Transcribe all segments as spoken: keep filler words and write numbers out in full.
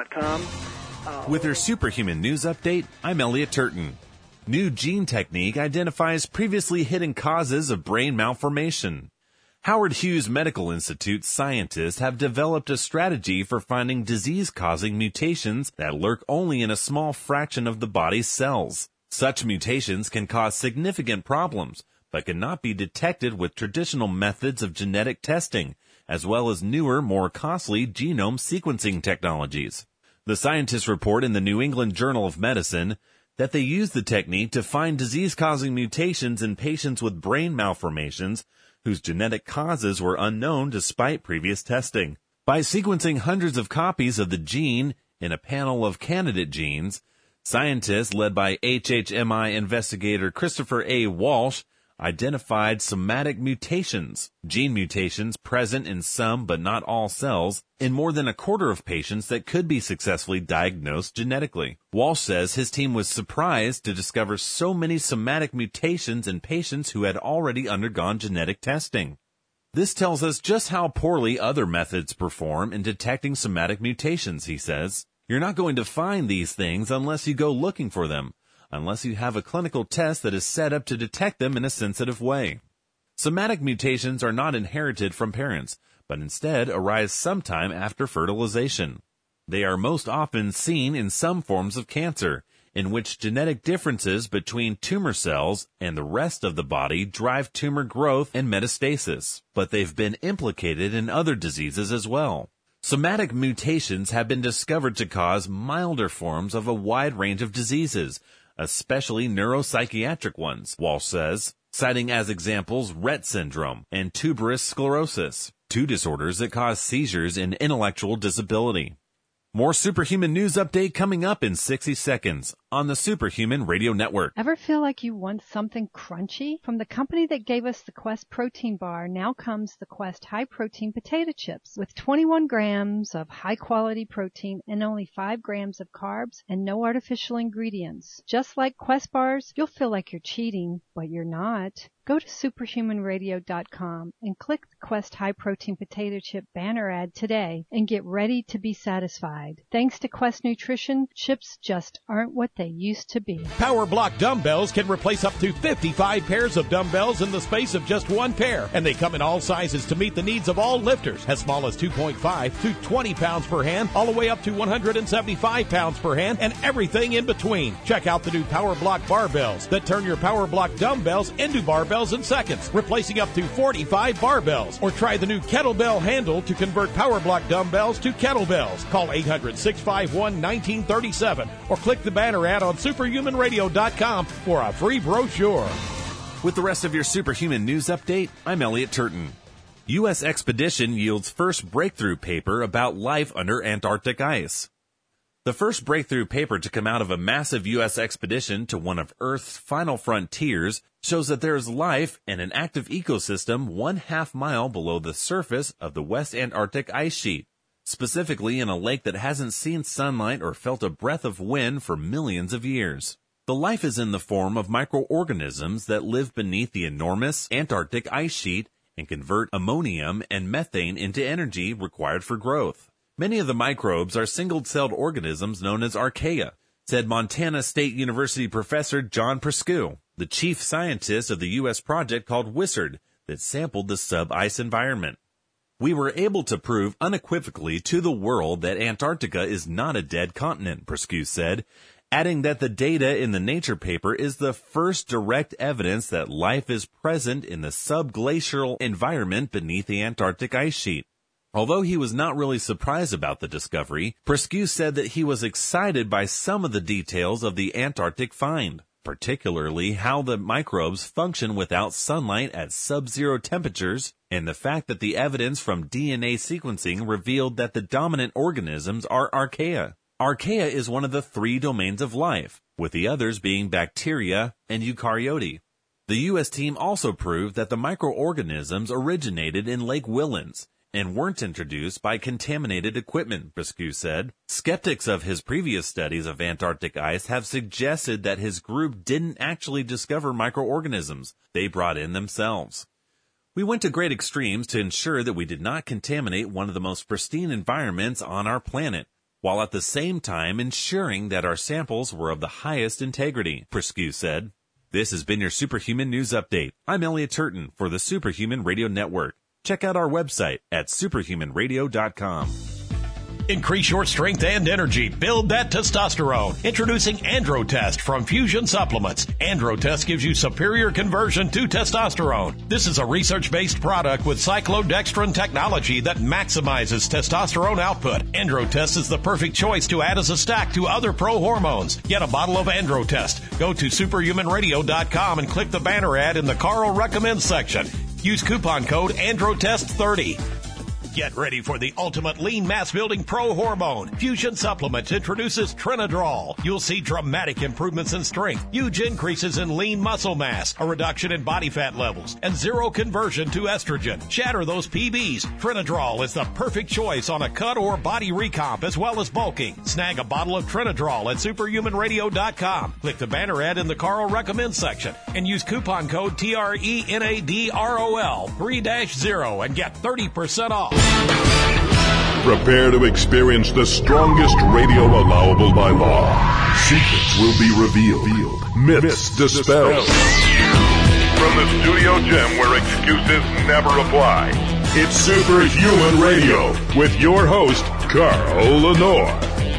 dot com. Uh, With her Superhuman News Update, I'm Elliot Turton. New gene technique identifies previously hidden causes of brain malformation. Howard Hughes Medical Institute scientists have developed a strategy for finding disease-causing mutations that lurk only in a small fraction of the body's cells. Such mutations can cause significant problems, but cannot be detected with traditional methods of genetic testing, as well as newer, more costly genome sequencing technologies. The scientists report in the New England Journal of Medicine that they use the technique to find disease-causing mutations in patients with brain malformations whose genetic causes were unknown despite previous testing. By sequencing hundreds of copies of the gene in a panel of candidate genes, scientists led by H H M I investigator Christopher A. Walsh identified somatic mutations, gene mutations present in some but not all cells, in more than a quarter of patients that could be successfully diagnosed genetically. Walsh says his team was surprised to discover so many somatic mutations in patients who had already undergone genetic testing. This tells us just how poorly other methods perform in detecting somatic mutations, he says. You're not going to find these things unless you go looking for them, unless you have a clinical test that is set up to detect them in a sensitive way. Somatic mutations are not inherited from parents, but instead arise sometime after fertilization. They are most often seen in some forms of cancer, in which genetic differences between tumor cells and the rest of the body drive tumor growth and metastasis, but they've been implicated in other diseases as well. Somatic mutations have been discovered to cause milder forms of a wide range of diseases, especially neuropsychiatric ones, Walsh says, citing as examples Rett syndrome and tuberous sclerosis, two disorders that cause seizures and intellectual disability. More Superhuman News Update coming up in sixty seconds on the Superhuman Radio Network. Ever feel like you want something crunchy? From the company that gave us the Quest protein bar, now comes the Quest high protein potato chips with twenty-one grams of high quality protein and only five grams of carbs and no artificial ingredients. Just like Quest bars, you'll feel like you're cheating, but you're not. Go to superhuman radio dot com and click the Quest High Protein Potato Chip banner ad today and get ready to be satisfied. Thanks to Quest Nutrition, chips just aren't what they used to be. Power Block dumbbells can replace up to fifty-five pairs of dumbbells in the space of just one pair, and they come in all sizes to meet the needs of all lifters, as small as two point five to twenty pounds per hand, all the way up to one hundred seventy-five pounds per hand, and everything in between. Check out the new Power Block barbells that turn your Power Block dumbbells into barbells in seconds, replacing up to forty-five barbells. Or try the new kettlebell handle to convert Power Block dumbbells to kettlebells. Call eight hundred, six five one, one nine three seven or click the banner ad on superhuman radio dot com for a free brochure. With the rest of your Superhuman News Update, I'm Elliot Turton. U S expedition yields first breakthrough paper about life under Antarctic ice. The first breakthrough paper to come out of a massive U S expedition to one of Earth's final frontiers shows that there is life in an active ecosystem one half mile below the surface of the West Antarctic ice sheet, specifically in a lake that hasn't seen sunlight or felt a breath of wind for millions of years. The life is in the form of microorganisms that live beneath the enormous Antarctic ice sheet and convert ammonium and methane into energy required for growth. Many of the microbes are single-celled organisms known as archaea, said Montana State University professor John Prescu, the chief scientist of the U S project called WISARD that sampled the sub-ice environment. We were able to prove unequivocally to the world that Antarctica is not a dead continent, Prescu said, adding that the data in the Nature paper is the first direct evidence that life is present in the subglacial environment beneath the Antarctic ice sheet. Although he was not really surprised about the discovery, Prescu said that he was excited by some of the details of the Antarctic find, particularly how the microbes function without sunlight at sub-zero temperatures, and the fact that the evidence from D N A sequencing revealed that the dominant organisms are archaea. Archaea is one of the three domains of life, with the others being bacteria and eukaryote. The U S team also proved that the microorganisms originated in Lake Whillans and weren't introduced by contaminated equipment, Prescu said. Skeptics of his previous studies of Antarctic ice have suggested that his group didn't actually discover microorganisms. They brought in themselves. We went to great extremes to ensure that we did not contaminate one of the most pristine environments on our planet. while at the same time ensuring that our samples were of the highest integrity, Presque said. This has been your Superhuman News Update. I'm Elliot Turton for the Superhuman Radio Network. Check out our website at superhuman radio dot com. Increase your strength and energy. Build that testosterone. Introducing Androtest from Fusion Supplements. Androtest gives you superior conversion to testosterone. This is a research-based product with cyclodextrin technology that maximizes testosterone output. Androtest is the perfect choice to add as a stack to other pro hormones. Get a bottle of Androtest. Go to superhuman radio dot com and click the banner ad in the Carl Recommends section. Use coupon code Androtest thirty. Get ready for the ultimate lean mass building pro hormone. Fusion Supplements introduces Trinadrol. You'll see dramatic improvements in strength, huge increases in lean muscle mass, a reduction in body fat levels, and zero conversion to estrogen. Shatter those P Bs. Trinadrol is the perfect choice on a cut or body recomp as well as bulking. Snag a bottle of Trinadrol at superhuman radio dot com. Click the banner ad in the Carl Recommends section and use coupon code T R E N A D R O L three zero and get thirty percent off. Prepare to experience the strongest radio allowable by law. Secrets will be revealed. Myths dispelled. From the studio gym where excuses never apply. It's Superhuman Radio with your host, Carl Lenore.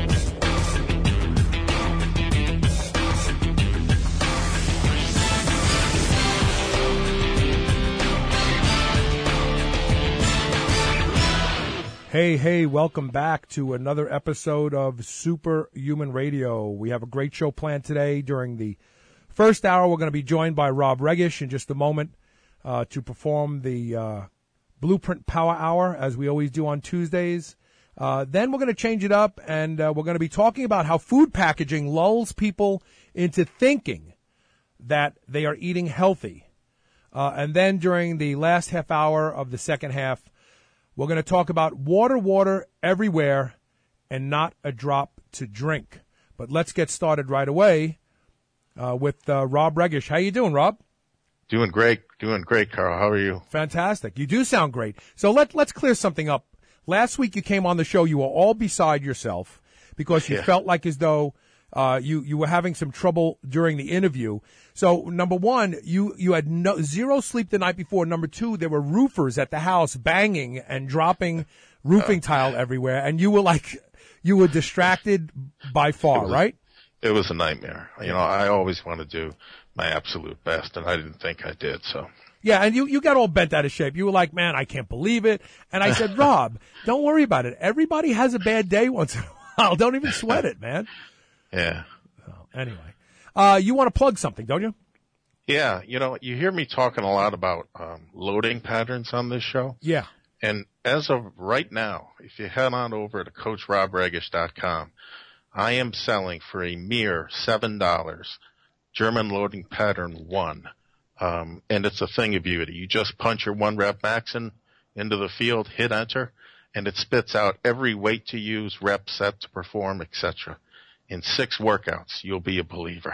Hey, hey, welcome back to another episode of Superhuman Radio. We have a great show planned today. During the first hour, we're going to be joined by Rob Regish in just a moment uh, to perform the uh, Blueprint Power Hour, as we always do on Tuesdays. Uh, then we're going to change it up, and uh, we're going to be talking about how food packaging lulls people into thinking that they are eating healthy. Uh, and then during the last half hour of the second half, we're going to talk about water, water everywhere, and not a drop to drink. But let's get started right away uh, with uh, Rob Regish. How you doing, Rob? Doing great. Doing great, Carl. How are you? Fantastic. You do sound great. So let, let's clear something up. Last week you came on the show. You were all beside yourself because you yeah. felt like as though uh, you, you were having some trouble during the interview. So, number one, you, you had no, zero sleep the night before. Number two, there were roofers at the house banging and dropping roofing uh, tile everywhere. And you were like, you were distracted by far, it was, right? It was a nightmare. You know, I always want to do my absolute best, and I didn't think I did, so. Yeah, and you, you got all bent out of shape. You were like, man, I can't believe it. And I said, Rob, don't worry about it. Everybody has a bad day once in a while. Don't even sweat it, man. Yeah. So, anyway. Uh, you want to plug something, don't you? Yeah. You know, you hear me talking a lot about um, loading patterns on this show. Yeah. And as of right now, if you head on over to coach rob regish dot com, I am selling for a mere seven dollars German loading pattern one. Um, and it's a thing of beauty. You just punch your one rep max in, into the field, hit enter, and it spits out every weight to use, rep, set to perform, et cetera. In six workouts, you'll be a believer.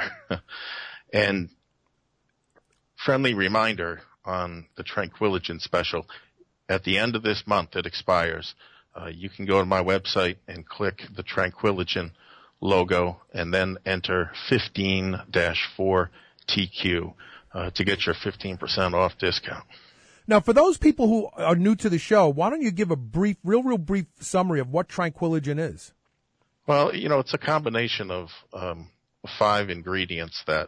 And friendly reminder on the Tranquiligen special, at the end of this month it expires. Uh, you can go to my website and click the Tranquiligen logo and then enter fifteen dash four T Q uh, to get your fifteen percent off discount. Now, for those people who are new to the show, why don't you give a brief, real, real brief summary of what Tranquiligen is? Well, you know, it's a combination of um, five ingredients that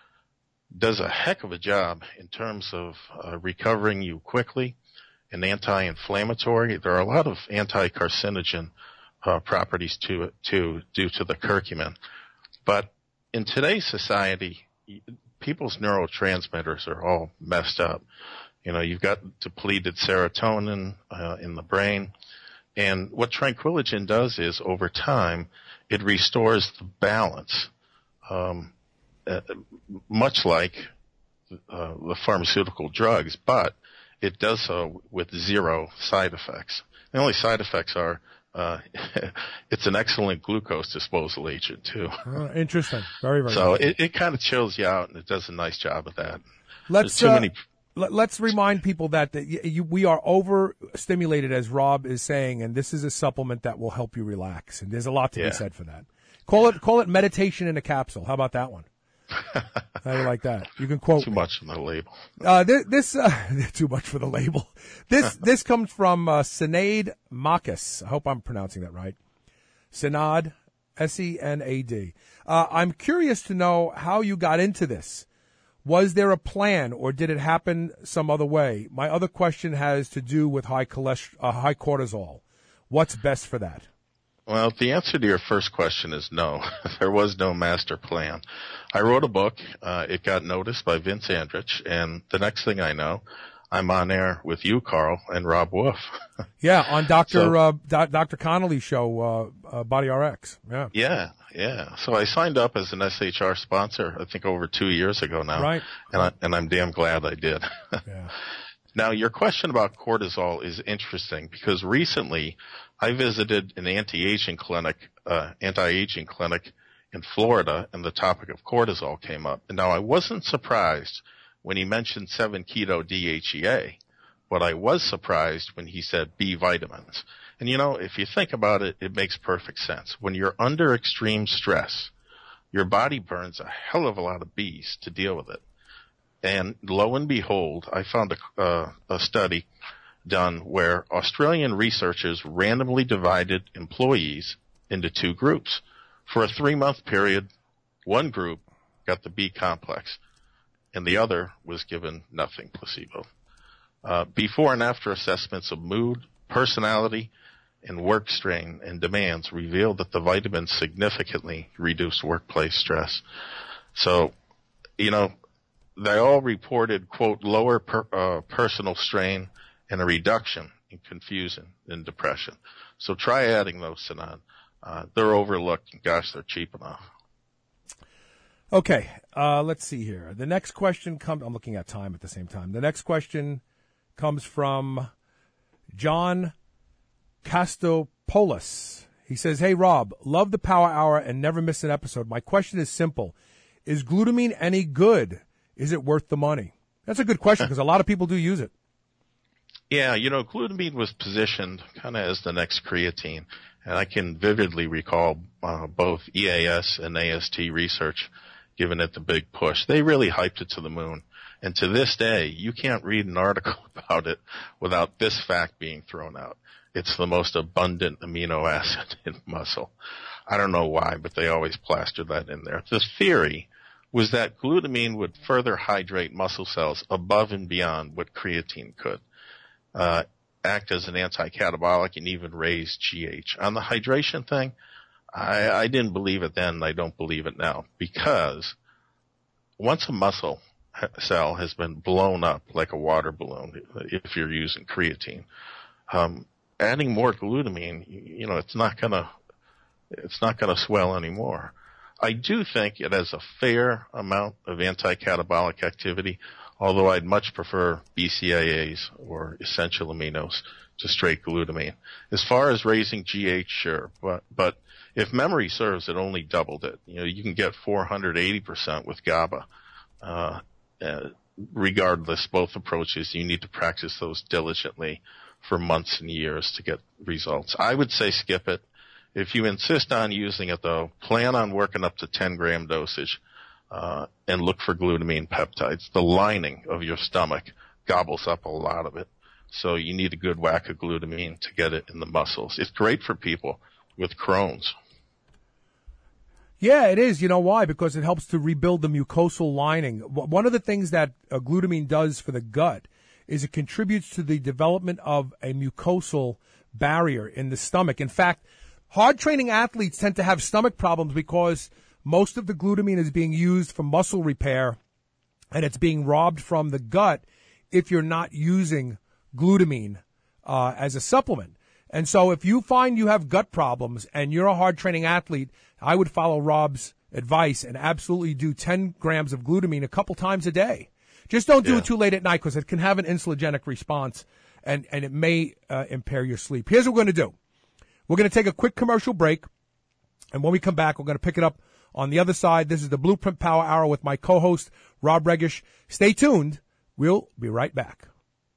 does a heck of a job in terms of uh, recovering you quickly and anti-inflammatory. There are a lot of anti-carcinogen uh, properties to it, too, due to the curcumin. But in today's society, people's neurotransmitters are all messed up. You know, you've got depleted serotonin uh, in the brain. And what Tranquiligen does is, over time, it restores the balance, um, uh, much like uh, the pharmaceutical drugs, but it does so with zero side effects. The only side effects are uh, it's an excellent glucose disposal agent, too. Uh, interesting. Very, very So interesting. it, it kind of chills you out, and it does a nice job of that. Let's, There's too uh, many let's remind people that, that you, you, we are overstimulated, as Rob is saying, and this is a supplement that will help you relax. And there's a lot to yeah. be said for that. Call it call it meditation in a capsule. How about that one? How do you like that? You can quote too me. much on the label. Uh, this, this uh, too much for the label. This this comes from uh, Senad Makis. I hope I'm pronouncing that right. Senad, S E N A D. Uh, I'm curious to know how you got into this. Was there a plan, or did it happen some other way? My other question has to do with high cholesterol, uh, high cortisol. What's best for that? Well, the answer to your first question is no. There was no master plan. I wrote a book. Uh, it got noticed by Vince Andrich, and the next thing I know, I'm on air with you, Carl, and Rob Wolf. Yeah, on Doctor So, uh, Do- Doctor Connolly's show, uh, uh, Body R X. Yeah. Yeah, yeah. So I signed up as an S H R sponsor, I think over two years ago now. Right. And, I, and I'm damn glad I did. Yeah. Now, your question about cortisol is interesting because recently I visited an anti-aging clinic, uh, anti-aging clinic in Florida, and the topic of cortisol came up. And now I wasn't surprised when he mentioned seven keto D H E A, but I was surprised when he said B vitamins. And you know, if you think about it, it makes perfect sense. When you're under extreme stress, your body burns a hell of a lot of B's to deal with it. And lo and behold, I found a, uh, a study done where Australian researchers randomly divided employees into two groups. For a three-month period, one group got the B complex, and the other was given nothing, placebo. Uh, before and after assessments of mood, personality, and work strain and demands revealed that the vitamins significantly reduced workplace stress. So, you know, they all reported, quote, lower per, uh, personal strain and a reduction in confusion and depression. So try adding those, Sinan. Uh, they're overlooked. Gosh, they're cheap enough. Okay, uh, let's see here. The next question comes, I'm looking at time at the same time. The next question comes from John Castopoulos. He says, hey, Rob, love the Power Hour and never miss an episode. My question is simple. Is glutamine any good? Is it worth the money? That's a good question because a lot of people do use it. Yeah, you know, glutamine was positioned kind of as the next creatine. And I can vividly recall uh, both E A S and A S T research giving it the big push. They really hyped it to the moon. And to this day, you can't read an article about it without this fact being thrown out. It's the most abundant amino acid in muscle. I don't know why, but they always plaster that in there. The theory was that glutamine would further hydrate muscle cells above and beyond what creatine could, uh, act as an anti-catabolic and even raise G H. On the hydration thing, I, I didn't believe it then, and I don't believe it now, because once a muscle cell has been blown up like a water balloon, if you're using creatine, um, adding more glutamine, you know, it's not gonna, it's not gonna swell anymore. I do think it has a fair amount of anti-catabolic activity, although I'd much prefer B C A As or essential aminos to straight glutamine. As far as raising G H, sure, but, but if memory serves, it only doubled it. You know, you can get four hundred eighty percent with GABA. Uh, uh, regardless, both approaches, you need to practice those diligently for months and years to get results. I would say skip it. If you insist on using it, though, plan on working up to ten gram dosage, uh, and look for glutamine peptides. The lining of your stomach gobbles up a lot of it. So you need a good whack of glutamine to get it in the muscles. It's great for people with Crohn's. Yeah, it is. You know why? Because it helps to rebuild the mucosal lining. One of the things that uh, glutamine does for the gut is it contributes to the development of a mucosal barrier in the stomach. In fact, hard training athletes tend to have stomach problems because most of the glutamine is being used for muscle repair, and it's being robbed from the gut if you're not using glutamine uh, as a supplement. And so if you find you have gut problems and you're a hard training athlete, I would follow Rob's advice and absolutely do ten grams of glutamine a couple times a day. Just don't do yeah. it too late at night because it can have an insulinogenic response and, and it may uh, impair your sleep. Here's what we're going to do. We're going to take a quick commercial break, and when we come back, we're going to pick it up on the other side. This is the Blueprint Power Hour with my co-host, Rob Regish. Stay tuned. We'll be right back.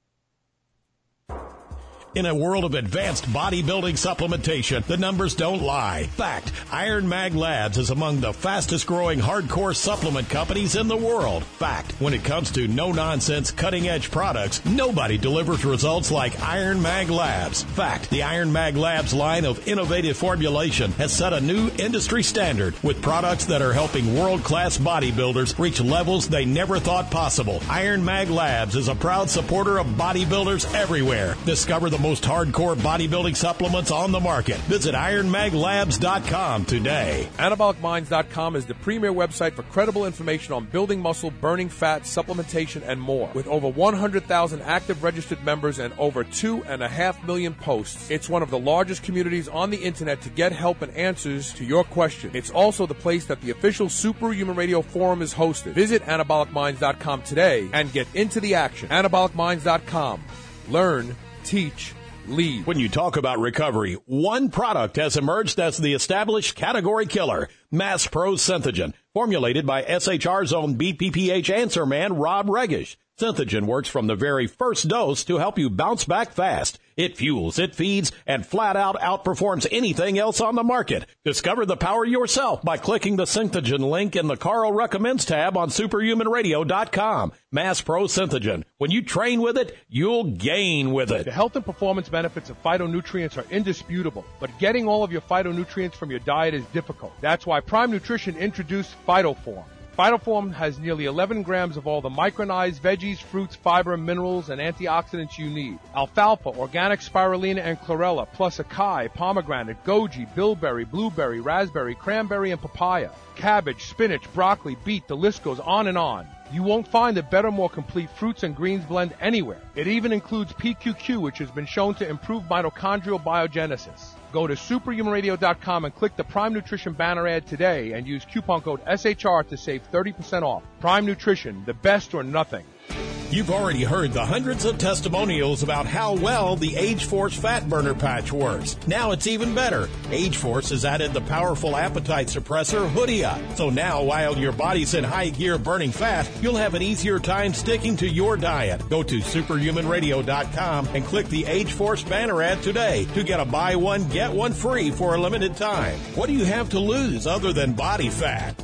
In a world of advanced bodybuilding supplementation, the numbers don't lie. Fact, Iron Mag Labs is among the fastest growing hardcore supplement companies in the world. Fact, when it comes to no-nonsense, cutting-edge products, nobody delivers results like Iron Mag Labs. Fact, the Iron Mag Labs line of innovative formulation has set a new industry standard with products that are helping world-class bodybuilders reach levels they never thought possible. Iron Mag Labs is a proud supporter of bodybuilders everywhere. Discover the most hardcore bodybuilding supplements on the market. Visit iron mag labs dot com today. anabolic minds dot com is the premier website for credible information on building muscle, burning fat, supplementation, and more. With over one hundred thousand active registered members and over two and a half million posts, it's one of the largest communities on the internet to get help and answers to your questions. It's also the place that the official Superhuman Radio Forum is hosted. Visit anabolic minds dot com today and get into the action. anabolic minds dot com. Learn, teach, lead. When you talk about recovery, one product has emerged as the established category killer, Mass Pro Synthogen, formulated by S H R's own B P P H answer man, Rob Regish. Synthogen works from the very first dose to help you bounce back fast. It fuels, it feeds, and flat out outperforms anything else on the market. Discover the power yourself by clicking the Synthogen link in the Carl Recommends tab on superhuman radio dot com. Mass Pro Synthogen. When you train with it, you'll gain with it. The health and performance benefits of phytonutrients are indisputable, but getting all of your phytonutrients from your diet is difficult. That's why Prime Nutrition introduced PhytoForm. PhytoForm has nearly eleven grams of all the micronized veggies, fruits, fiber, minerals, and antioxidants you need. Alfalfa, organic spirulina, and chlorella, plus acai, pomegranate, goji, bilberry, blueberry, raspberry, cranberry, and papaya. Cabbage, spinach, broccoli, beet, the list goes on and on. You won't find a better, more complete fruits and greens blend anywhere. It even includes P Q Q, which has been shown to improve mitochondrial biogenesis. Go to superhuman radio dot com and click the Prime Nutrition banner ad today and use coupon code S H R to save thirty percent off. Prime Nutrition, the best or nothing. You've already heard the hundreds of testimonials about how well the Age Force Fat Burner Patch works. Now it's even better. Age Force has added the powerful appetite suppressor Hoodia. So now, while your body's in high gear burning fat, you'll have an easier time sticking to your diet. Go to superhuman radio dot com and click the Age Force banner ad today to get a buy one, get one free for a limited time. What do you have to lose other than body fat?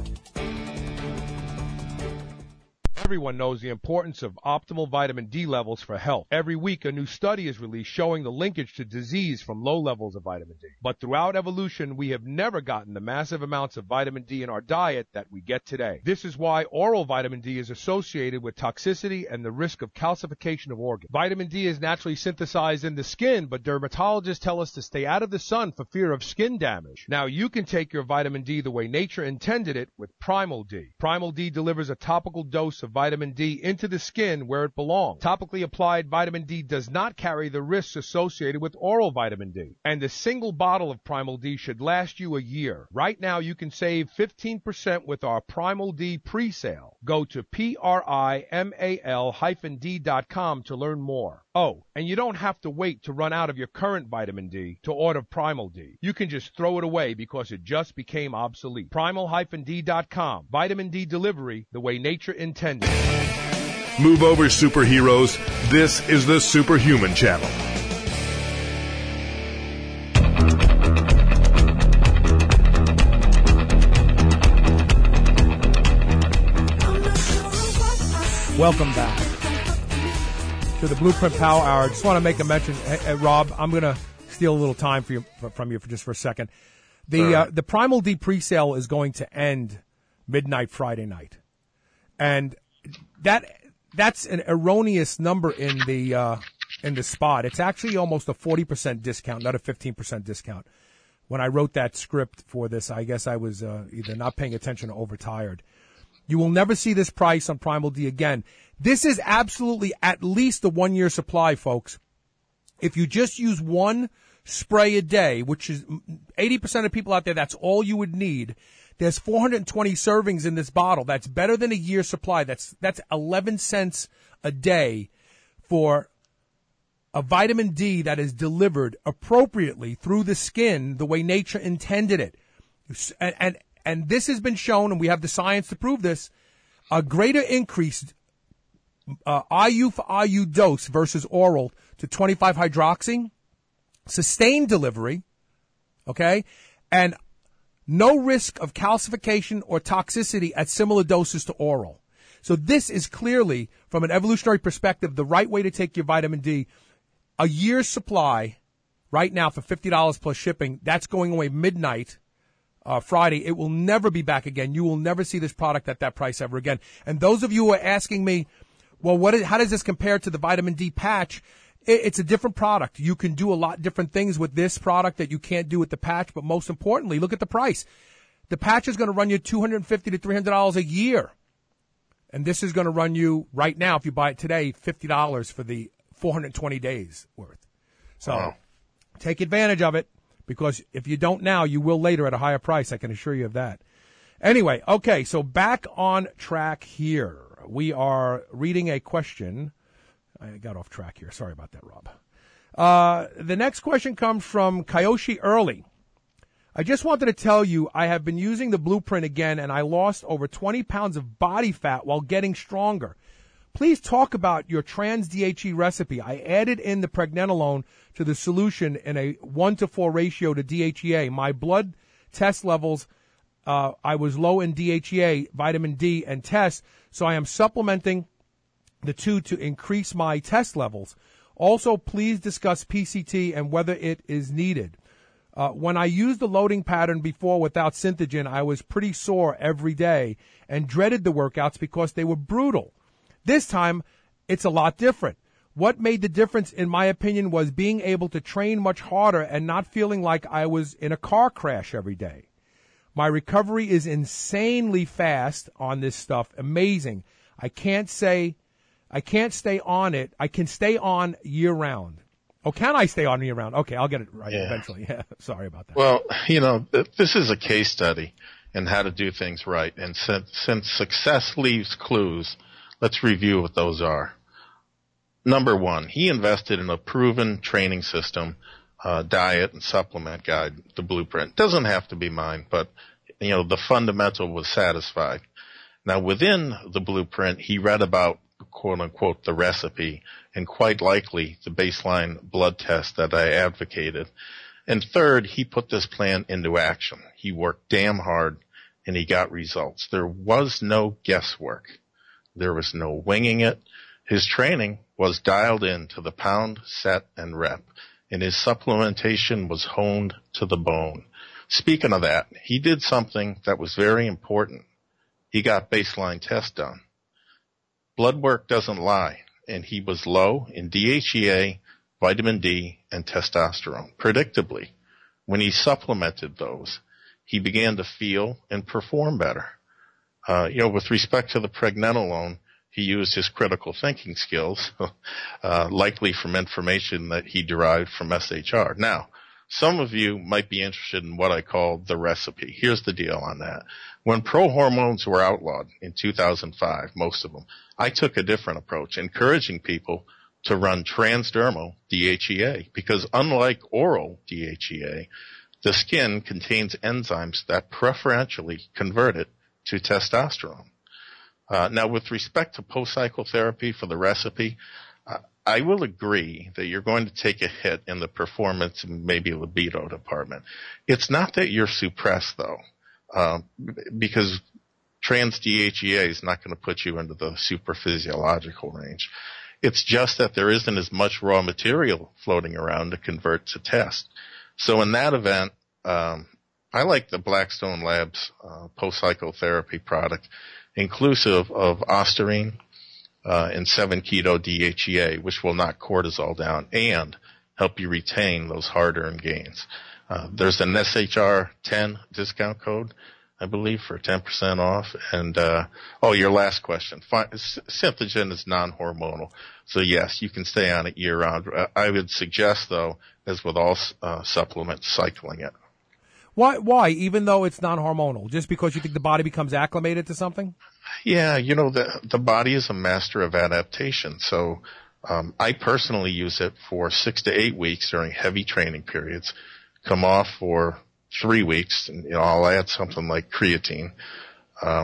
Everyone knows the importance of optimal vitamin D levels for health. Every week, a new study is released showing the linkage to disease from low levels of vitamin D. But throughout evolution, we have never gotten the massive amounts of vitamin D in our diet that we get today. This is why oral vitamin D is associated with toxicity and the risk of calcification of organs. Vitamin D is naturally synthesized in the skin, but dermatologists tell us to stay out of the sun for fear of skin damage. Now, you can take your vitamin D the way nature intended it with Primal D. Primal D delivers a topical dose of vitamin D into the skin where it belongs. Topically applied vitamin D does not carry the risks associated with oral vitamin D. And a single bottle of Primal D should last you a year. Right now, you can save fifteen percent with our Primal D pre-sale. Go to P R I M A L D dot com to learn more. Oh, and you don't have to wait to run out of your current vitamin D to order Primal D. You can just throw it away because it just became obsolete. Primal D dot com. Vitamin D delivery the way nature intended. Move over, superheroes. This is the Superhuman Channel. Welcome back to the Blueprint Power Hour. I just want to make a mention, hey, hey, Rob, I'm going to steal a little time for you, from you for just for a second. The Sure. uh, the Primal D pre-sale is going to end midnight Friday night. And that that's an erroneous number in the uh, in the spot. It's actually almost a forty percent discount, not a fifteen percent discount. When I wrote that script for this, I guess I was uh, either not paying attention or overtired. You will never see this price on Primal D again. This is absolutely at least a one-year supply, folks. If you just use one spray a day, which is eighty percent of people out there, that's all you would need. There's four hundred twenty servings in this bottle. That's better than a year's supply. That's that's eleven cents a day for a vitamin D that is delivered appropriately through the skin the way nature intended it. And, and, and this has been shown, and we have the science to prove this, a greater increase uh, I U for I U dose versus oral to twenty-five hydroxy, sustained delivery, okay, and no risk of calcification or toxicity at similar doses to oral. So this is clearly, from an evolutionary perspective, the right way to take your vitamin D. A year's supply right now for fifty dollars plus shipping, that's going away midnight uh, Friday. It will never be back again. You will never see this product at that price ever again. And those of you who are asking me, well, what is, how does this compare to the vitamin D patch? It, it's a different product. You can do a lot different things with this product that you can't do with the patch, but most importantly, look at the price. The patch is going to run you two hundred fifty to three hundred dollars a year. And this is going to run you right now, if you buy it today, fifty dollars for the four hundred twenty days worth. So wow. Take advantage of it, because if you don't now, you will later at a higher price. I can assure you of that. Anyway, okay, so back on track here. We are reading a question. I got off track here. Sorry about that, Rob. Uh, the next question comes from Kyoshi Early. I just wanted to tell you I have been using the Blueprint again, and I lost over twenty pounds of body fat while getting stronger. Please talk about your trans D H E recipe. I added in the pregnenolone to the solution in a one to four ratio to D H E A. My blood test levels, uh, I was low in D H E A, vitamin D, and test, so I am supplementing the two to increase my test levels. Also, please discuss P C T and whether it is needed. Uh, when I used the loading pattern before without Synthogen, I was pretty sore every day and dreaded the workouts because they were brutal. This time, it's a lot different. What made the difference, in my opinion, was being able to train much harder and not feeling like I was in a car crash every day. My recovery is insanely fast on this stuff. Amazing. I can't say, I can't stay on it. I can stay on year round. Oh, can I stay on year round? Okay, I'll get it right yeah. eventually. Yeah, sorry about that. Well, you know, this is a case study in how to do things right. And since, since success leaves clues, let's review what those are. Number one, he invested in a proven training system, uh, diet and supplement guide, the Blueprint. Doesn't have to be mine, but, you know, the fundamental was satisfied. Now, within the Blueprint, he read about, quote unquote, the recipe, and quite likely the baseline blood test that I advocated. And third, he put this plan into action. He worked damn hard and he got results. There was no guesswork. There was no winging it. His training was dialed in to the pound, set, and rep, and his supplementation was honed to the bone. Speaking of that, he did something that was very important. He got baseline tests done. Blood work doesn't lie, and he was low in D H E A, vitamin D, and testosterone. Predictably, when he supplemented those, he began to feel and perform better. Uh, you know, with respect to the pregnenolone, he used his critical thinking skills, uh, likely from information that he derived from S H R. Now, some of you might be interested in what I call the recipe. Here's the deal on that. When pro-hormones were outlawed in two thousand five, most of them, I took a different approach, encouraging people to run transdermal D H E A, because unlike oral D H E A, the skin contains enzymes that preferentially convert it to testosterone. Uh, now, with respect to post-cycle therapy for the recipe, uh, I will agree that you're going to take a hit in the performance and maybe libido department. It's not that you're suppressed, though, uh, because trans D H E A is not going to put you into the super physiological range. It's just that there isn't as much raw material floating around to convert to test. So in that event, um, I like the Blackstone Labs uh, post-psychotherapy product, inclusive of Ostarine uh, and seven keto D H E A, which will knock cortisol down and help you retain those hard-earned gains. Uh, there's an S H R ten discount code, I believe, for ten percent off. And, uh, oh, your last question. Synthogen is non-hormonal. So, yes, you can stay on it year-round. I would suggest, though, as with all uh, supplements, cycling it. Why, why, even though it's non-hormonal? Just because you think the body becomes acclimated to something? Yeah, you know, the, the body is a master of adaptation. So um, I personally use it for six to eight weeks during heavy training periods, come off for three weeks, and you know, I'll add something like creatine. Um,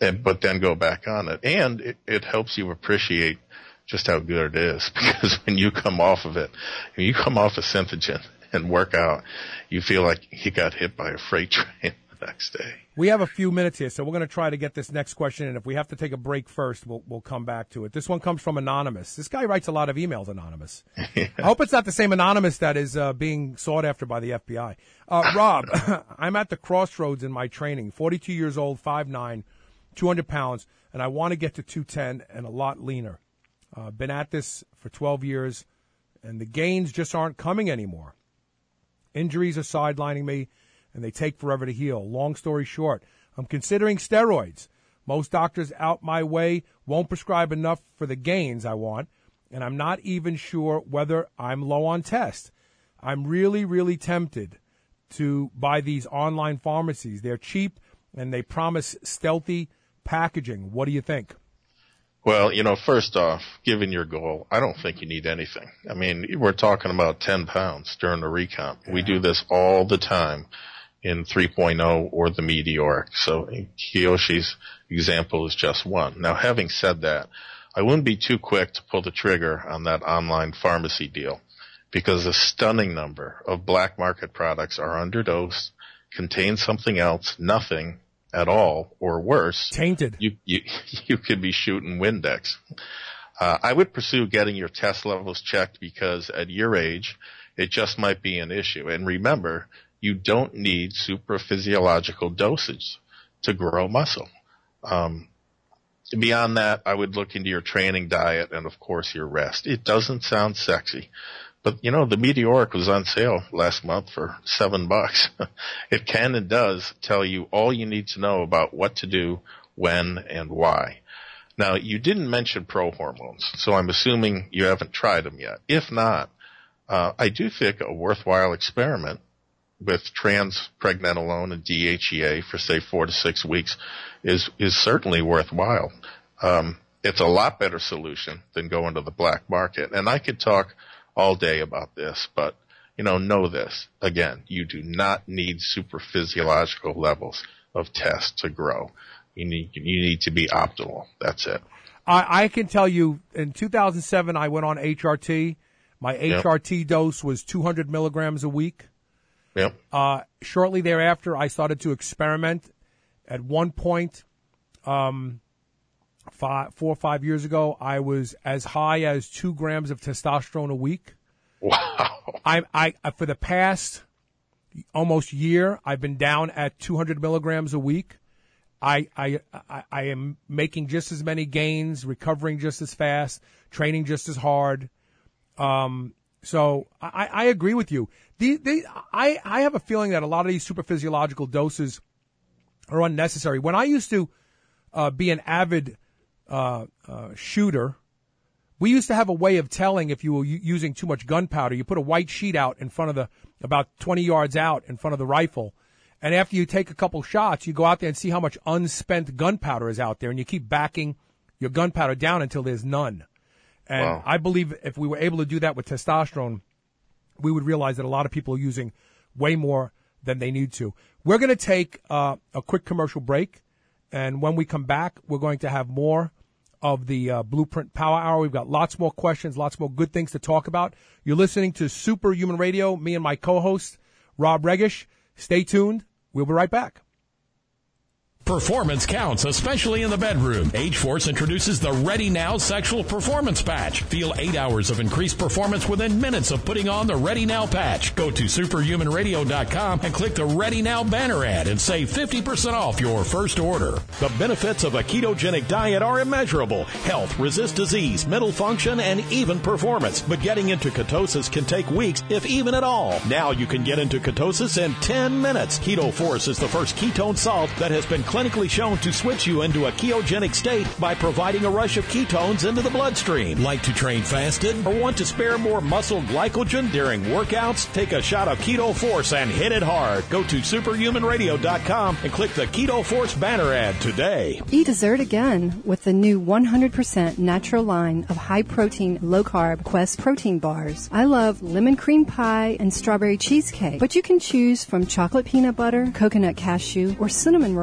and, but then go back on it. And it, it helps you appreciate just how good it is, because when you come off of it, when you come off of Synthogen and work out, you feel like you got hit by a freight train the next day. We have a few minutes here, so we're going to try to get this next question in. If we have to take a break first, we'll we'll come back to it. This one comes from Anonymous. This guy writes a lot of emails, Anonymous. Yeah. I hope it's not the same Anonymous that is uh, being sought after by the F B I. Uh, Rob, I'm at the crossroads in my training, forty-two years old, five nine, two hundred pounds, and I want to get to two ten and a lot leaner. Uh, been at this for twelve years, and the gains just aren't coming anymore. Injuries are sidelining me, and they take forever to heal. Long story short, I'm considering steroids. Most doctors out my way won't prescribe enough for the gains I want, and I'm not even sure whether I'm low on test. I'm really, really tempted to buy these online pharmacies. They're cheap, and they promise stealthy packaging. What do you think? Well, you know, first off, given your goal, I don't think you need anything. I mean, we're talking about ten pounds during the recomp. Yeah. We do this all the time in three point oh or the Meteoric. So Kiyoshi's example is just one. Now, having said that, I wouldn't be too quick to pull the trigger on that online pharmacy deal, because a stunning number of black market products are underdosed, contain something else, nothing at all, or worse, tainted. You you you could be shooting Windex. Uh, I would pursue getting your test levels checked, because at your age, it just might be an issue. And remember, you don't need supraphysiological dosage to grow muscle. Um, beyond that, I would look into your training diet and, of course, your rest. It doesn't sound sexy, but, you know, the Meteoric was on sale last month for seven bucks. It can and does tell you all you need to know about what to do, when, and why. Now, you didn't mention pro hormones, so I'm assuming you haven't tried them yet. If not, uh, I do think a worthwhile experiment with transpregnenolone and D H E A for, say, four to six weeks is is certainly worthwhile. Um, it's a lot better solution than going to the black market. And I could talk all day about this, but, you know, know this. Again, you do not need super physiological levels of test to grow. You need, you need to be optimal. That's it. I, I can tell you, in two thousand seven, I went on H R T. My H R T yep. dose was two hundred milligrams a week. Yep. Uh, shortly thereafter, I started to experiment. At one point, um, five, four or five years ago, I was as high as two grams of testosterone a week. Wow. I, I, for the past almost year, I've been down at two hundred milligrams a week. I, I, I, I am making just as many gains, recovering just as fast, training just as hard. Um, so I, I agree with you. The, the, I, I have a feeling that a lot of these super physiological doses are unnecessary. When I used to uh, be an avid uh, uh, shooter, we used to have a way of telling if you were u- using too much gunpowder. You put a white sheet out in front of the, about twenty yards out in front of the rifle. And after you take a couple shots, you go out there and see how much unspent gunpowder is out there, and you keep backing your gunpowder down until there's none. And wow. I believe if we were able to do that with testosterone, we would realize that a lot of people are using way more than they need to. We're going to take uh, a quick commercial break, and when we come back, we're going to have more of the uh, Blueprint Power Hour. We've got lots more questions, lots more good things to talk about. You're listening to Superhuman Radio, me and my co-host, Rob Regish. Stay tuned. We'll be right back. Performance counts, especially in the bedroom. H-Force introduces the Ready Now Sexual Performance Patch. Feel eight hours of increased performance within minutes of putting on the Ready Now patch. Go to superhuman radio dot com and click the Ready Now banner ad and save fifty percent off your first order. The benefits of a ketogenic diet are immeasurable. Health, resist disease, mental function, and even performance. But getting into ketosis can take weeks, if even at all. Now you can get into ketosis in ten minutes. Keto Force is the first ketone salt that has been clinically shown to switch you into a ketogenic state by providing a rush of ketones into the bloodstream. Like to train fasted or want to spare more muscle glycogen during workouts? Take a shot of Keto Force and hit it hard. Go to superhuman radio dot com and click the Keto Force banner ad today. Eat dessert again with the new one hundred percent natural line of high-protein, low-carb Quest protein bars. I love lemon cream pie and strawberry cheesecake, but you can choose from chocolate peanut butter, coconut cashew, or cinnamon roll as well.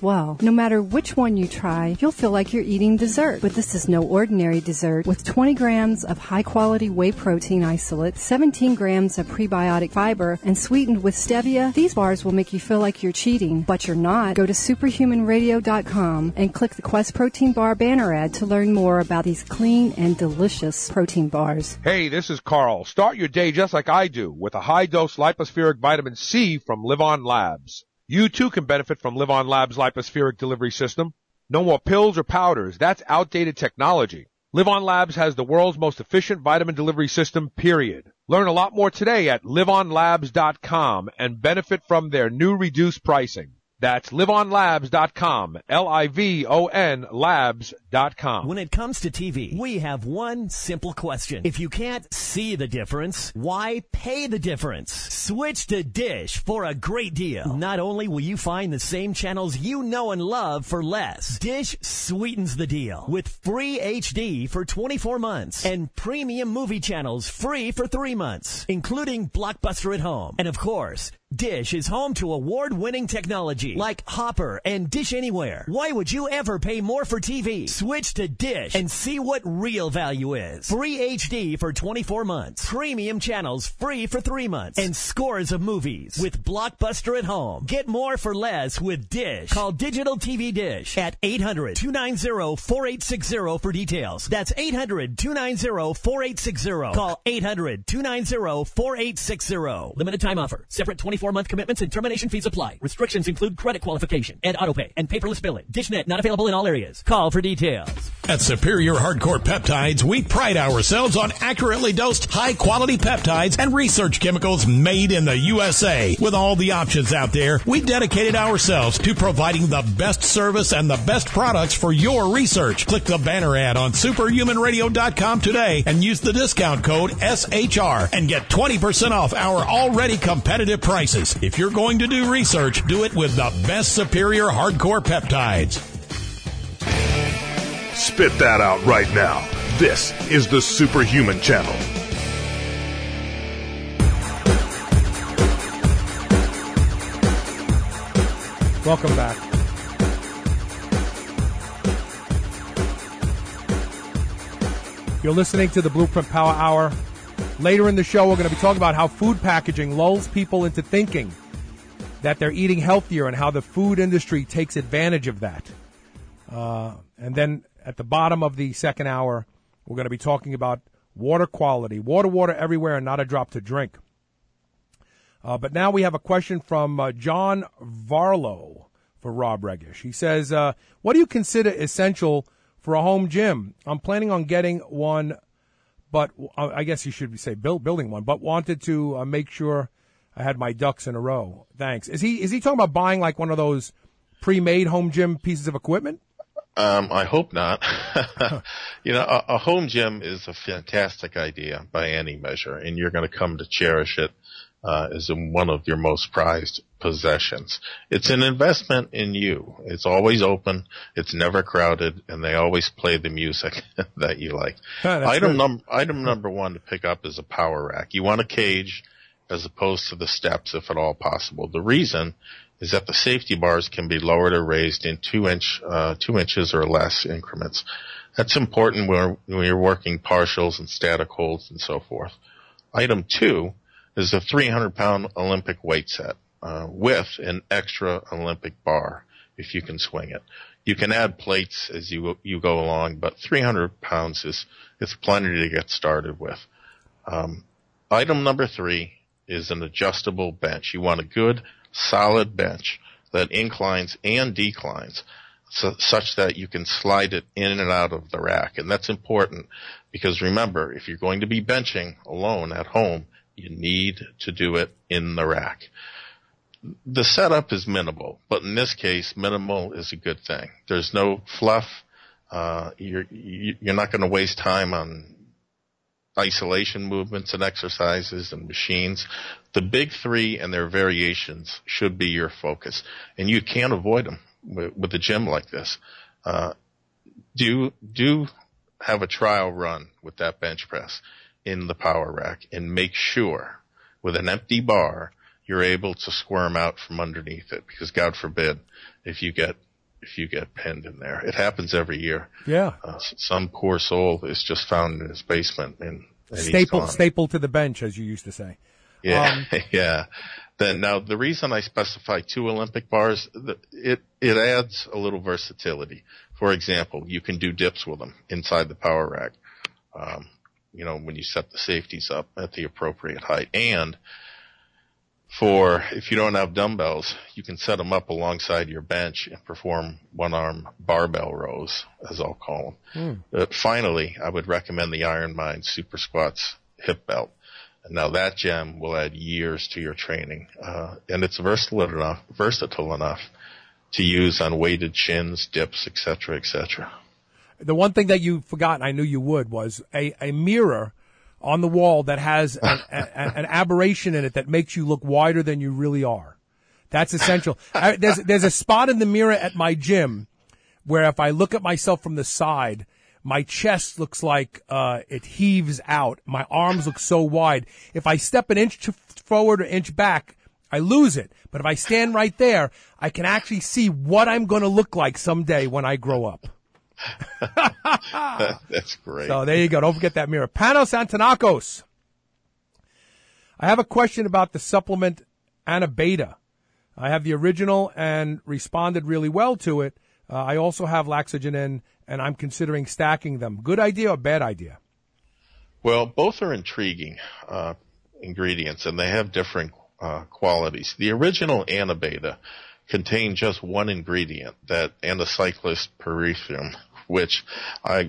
well. No matter which one you try, you'll feel like you're eating dessert. But this is no ordinary dessert. With twenty grams of high-quality whey protein isolate, seventeen grams of prebiotic fiber, and sweetened with stevia, these bars will make you feel like you're cheating. But you're not. Go to superhuman radio dot com and click the Quest Protein Bar banner ad to learn more about these clean and delicious protein bars. Hey, this is Carl. Start your day just like I do with a high-dose lipospheric vitamin C from Live On Labs. You too can benefit from Live On Labs' lipospheric delivery system. No more pills or powders. That's outdated technology. Live On Labs has the world's most efficient vitamin delivery system, period. Learn a lot more today at live on labs dot com and benefit from their new reduced pricing. That's live on labs dot com, L I V O N labs dot com. When it comes to T V, we have one simple question. If you can't see the difference, why pay the difference? Switch to Dish for a great deal. Not only will you find the same channels you know and love for less, Dish sweetens the deal with free H D for twenty-four months and premium movie channels free for three months, including Blockbuster at Home. And of course, Dish is home to award-winning technology like Hopper and Dish Anywhere. Why would you ever pay more for T V? Switch to Dish and see what real value is. Free H D for twenty-four months. Premium channels free for three months. And scores of movies with Blockbuster at Home. Get more for less with Dish. Call Digital T V Dish at eight hundred, two nine zero, four eight six zero for details. That's eight hundred, two nine zero, four eight six zero. Call eight hundred, two nine zero, four eight six zero. Limited time offer. Separate twenty-four month commitments and termination fees apply. Restrictions include credit qualification and autopay and paperless billing. DishNet not available in all areas. Call for details. At Superior Hardcore Peptides, we pride ourselves on accurately dosed, high-quality peptides and research chemicals made in the U S A. With all the options out there, we dedicated ourselves to providing the best service and the best products for your research. Click the banner ad on superhuman radio dot com today and use the discount code S H R and get twenty percent off our already competitive prices. If you're going to do research, do it with the best Superior Hardcore Peptides. Spit that out right now. This is the Superhuman Channel. Welcome back. You're listening to the Blueprint Power Hour. Later in the show, we're going to be talking about how food packaging lulls people into thinking that they're eating healthier and how the food industry takes advantage of that. Uh, and then at the bottom of the second hour, we're going to be talking about water quality. Water, water everywhere and not a drop to drink. Uh, but now we have a question from uh, John Varlow for Rob Regish. He says, uh, what do you consider essential for a home gym? I'm planning on getting one, but uh, I guess you should say build, building one, but wanted to uh, make sure I had my ducks in a row. Thanks. Is he is he talking about buying like one of those pre-made home gym pieces of equipment? Um, I hope not. You know, a, a home gym is a fantastic idea by any measure, and you're going to come to cherish it uh, as one of your most prized possessions. It's an investment in you. It's always open. It's never crowded, and they always play the music that you like. Huh, item number item number one to pick up is a power rack. You want a cage as opposed to the steps, if at all possible. The reason is that the safety bars can be lowered or raised in two inch, uh, two inches or less increments. That's important when, when you're working partials and static holds and so forth. Item two is a three hundred pound Olympic weight set, uh, with an extra Olympic bar, if you can swing it. You can add plates as you, you go along, but three hundred pounds is, is plenty to get started with. Um, item number three is an adjustable bench. You want a good, solid bench that inclines and declines so, such that you can slide it in and out of the rack. And that's important because remember, if you're going to be benching alone at home, you need to do it in the rack. The setup is minimal, but in this case, minimal is a good thing. There's no fluff. Uh, you're, you're not going to waste time on isolation movements and exercises and machines. The big three and their variations should be your focus, and you can't avoid them with, with a gym like this. Uh, do, do have a trial run with that bench press in the power rack and make sure with an empty bar, you're able to squirm out from underneath it, because God forbid if you get if you get pinned in there. It happens every year. Yeah. Uh, some poor soul is just found in his basement and, and staple staple to the bench, as you used to say. Yeah, um, yeah. Then now the reason I specify two Olympic bars, it it adds a little versatility. For example, you can do dips with them inside the power rack. Um, you know, when you set the safeties up at the appropriate height. And for, if you don't have dumbbells, you can set them up alongside your bench and perform one-arm barbell rows, as I'll call them. Mm. Uh, finally, I would recommend the Iron Mind Super Squats hip belt. And now that gem will add years to your training. Uh, and it's versatile enough, versatile enough to use on weighted chins, dips, et cetera, et cetera. The one thing that you forgot, and I knew you would, was a, a mirror on the wall that has an, a, an aberration in it that makes you look wider than you really are. That's essential. I, there's, there's a spot in the mirror at my gym where if I look at myself from the side, my chest looks like uh it heaves out. My arms look so wide. If I step an inch to forward or inch back, I lose it. But if I stand right there, I can actually see what I'm going to look like someday when I grow up. That's great. So there you go. Don't forget that mirror. Panos Antonakos. I have a question about the supplement Anabeta. I have the original and responded really well to it. Uh, I also have Laxogenin, and I'm considering stacking them. Good idea or bad idea? Well, both are intriguing uh, ingredients, and they have different uh, qualities. The original Anabeta contained just one ingredient, that anacyclis peripherum, which I,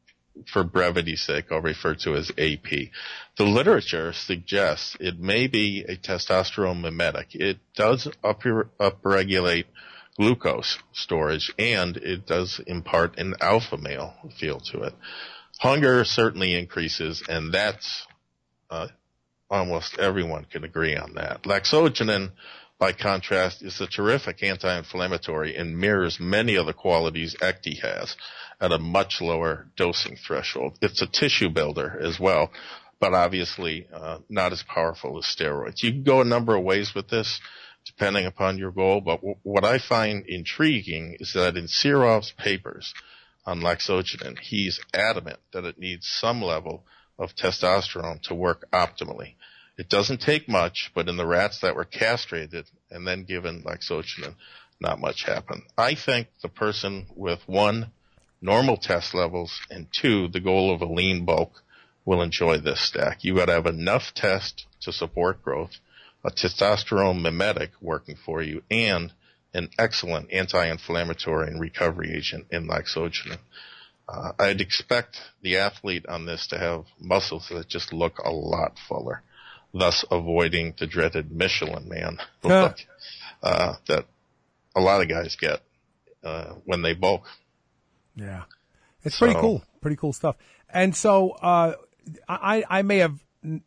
for brevity's sake, I'll refer to as A P. The literature suggests it may be a testosterone mimetic. It does up, upregulate glucose storage, and it does impart an alpha male feel to it. Hunger certainly increases, and that's uh, almost everyone can agree on that. Laxogenin, by contrast, is a terrific anti-inflammatory and mirrors many of the qualities Ecti has at a much lower dosing threshold. It's a tissue builder as well, but obviously uh, not as powerful as steroids. You can go a number of ways with this, depending upon your goal, but w- what I find intriguing is that in Sirov's papers on Laxogenin, he's adamant that it needs some level of testosterone to work optimally. It doesn't take much, but in the rats that were castrated and then given Laxogenin, not much happened. I think the person with one, normal test levels, and two, the goal of a lean bulk will enjoy this stack. You got to have enough test to support growth, a testosterone mimetic working for you, and an excellent anti-inflammatory and recovery agent in Laxogenin. Uh, I'd expect the athlete on this to have muscles that just look a lot fuller, thus avoiding the dreaded Michelin man look uh, that a lot of guys get uh, when they bulk. Yeah. It's so, pretty cool. Pretty cool stuff. And so uh, I, I may have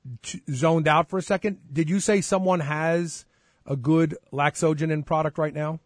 zoned out for a second. Did you say someone has a good Laxogenin product right now?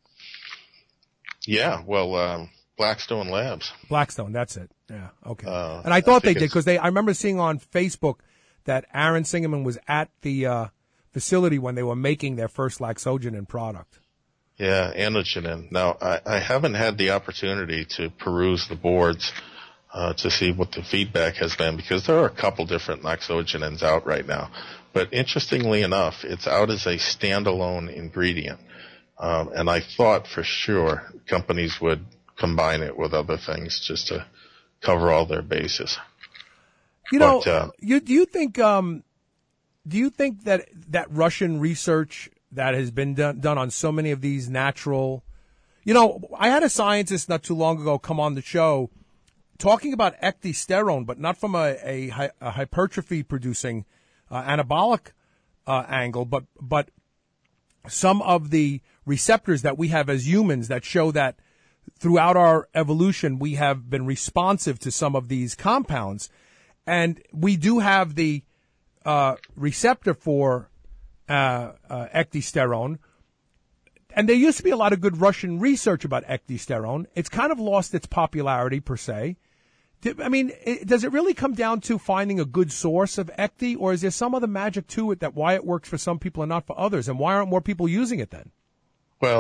Yeah, well, um, Blackstone Labs. Blackstone, that's it. Yeah, okay. Uh, and I thought I they did because they. I remember seeing on Facebook that Aaron Singerman was at the uh, facility when they were making their first Laxogenin product. Yeah, Anagenin. Now, I, I haven't had the opportunity to peruse the boards uh, to see what the feedback has been, because there are a couple different Laxogenins out right now. But interestingly enough, it's out as a standalone ingredient. Um, and I thought for sure companies would combine it with other things just to cover all their bases. You know, but, uh, you, do you think, um, do you think that that Russian research that has been done, done on so many of these natural, you know, I had a scientist not too long ago come on the show talking about ecdysterone, but not from a, a, a hypertrophy producing uh, anabolic uh, angle, but, but some of the receptors that we have as humans that show that throughout our evolution, we have been responsive to some of these compounds. And we do have the uh, receptor for uh, uh, ecdysterone. And there used to be a lot of good Russian research about ecdysterone. It's kind of lost its popularity, per se. I mean, it, does it really come down to finding a good source of ecdy, or is there some other magic to it that why it works for some people and not for others? And why aren't more people using it then? Well,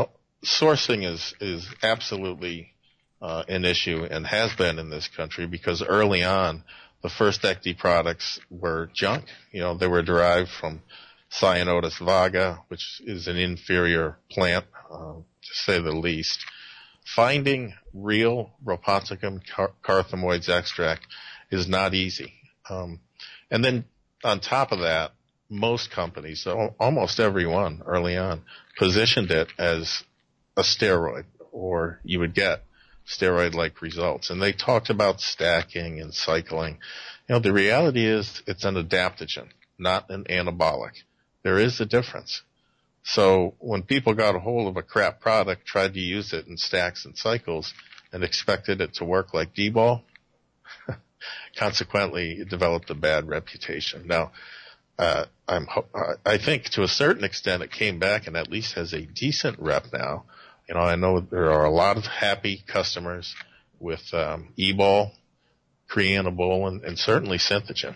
sourcing is is absolutely uh, an issue and has been in this country, because early on the first E C D products were junk. You know, they were derived from Cyanotus vaga, which is an inferior plant, uh, to say the least. Finding real Rhapaticum car- carthamoides extract is not easy. Um, and then on top of that, most companies, almost everyone early on, positioned it as a steroid, or you would get steroid-like results. And they talked about stacking and cycling. You know, the reality is it's an adaptogen, not an anabolic. There is a difference. So when people got a hold of a crap product, tried to use it in stacks and cycles, and expected it to work like D-ball, consequently, it developed a bad reputation. Now, uh, I'm, I think to a certain extent it came back and at least has a decent rep now. You know, I know there are a lot of happy customers with um, E-ball, Creanabol, and certainly Synthogen.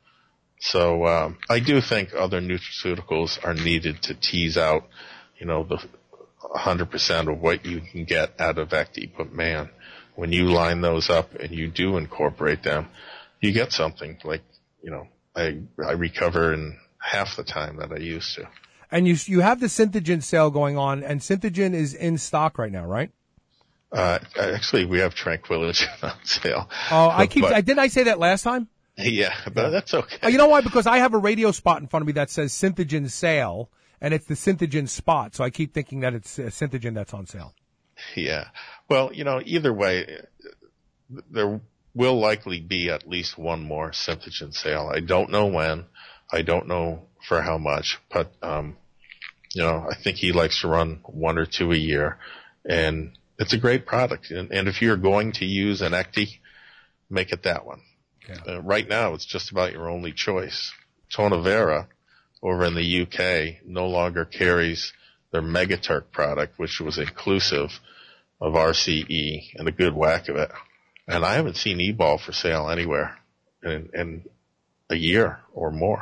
So um, I do think other nutraceuticals are needed to tease out, you know, the one hundred percent of what you can get out of E C D. But man, when you line those up and you do incorporate them, you get something like, you know, I I recover in half the time that I used to. And you you have the Synthogen sale going on, and Synthogen is in stock right now, right? Uh, actually, we have Tranquility on sale. Oh, I keep. But, I, didn't I say that last time? Yeah, but that's okay. Oh, you know why? Because I have a radio spot in front of me that says Synthogen sale, and it's the Synthogen spot, so I keep thinking that it's uh, Synthogen that's on sale. Yeah. Well, you know, either way, there will likely be at least one more Synthogen sale. I don't know when. I don't know for how much, but, um, you know, I think he likes to run one or two a year, and it's a great product. And, and if you're going to use an E C D, make it that one. Yeah. Uh, right now, it's just about your only choice. Tonavera over in the U K no longer carries their Megaturk product, which was inclusive of R C E and a good whack of it. And I haven't seen E-ball for sale anywhere in, in a year or more.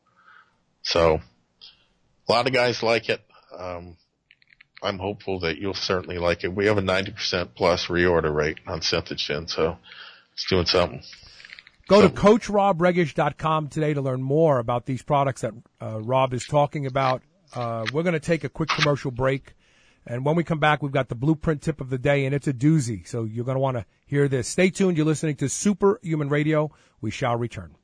So a lot of guys like it. Um, I'm hopeful that you'll certainly like it. We have a ninety percent plus reorder rate on Synthogen, so it's doing something. Go to coach rob regish dot com today to learn more about these products that uh, Rob is talking about. Uh, we're going to take a quick commercial break, and when we come back, we've got the blueprint tip of the day, and it's a doozy, so you're going to want to hear this. Stay tuned. You're listening to Superhuman Radio. We shall return.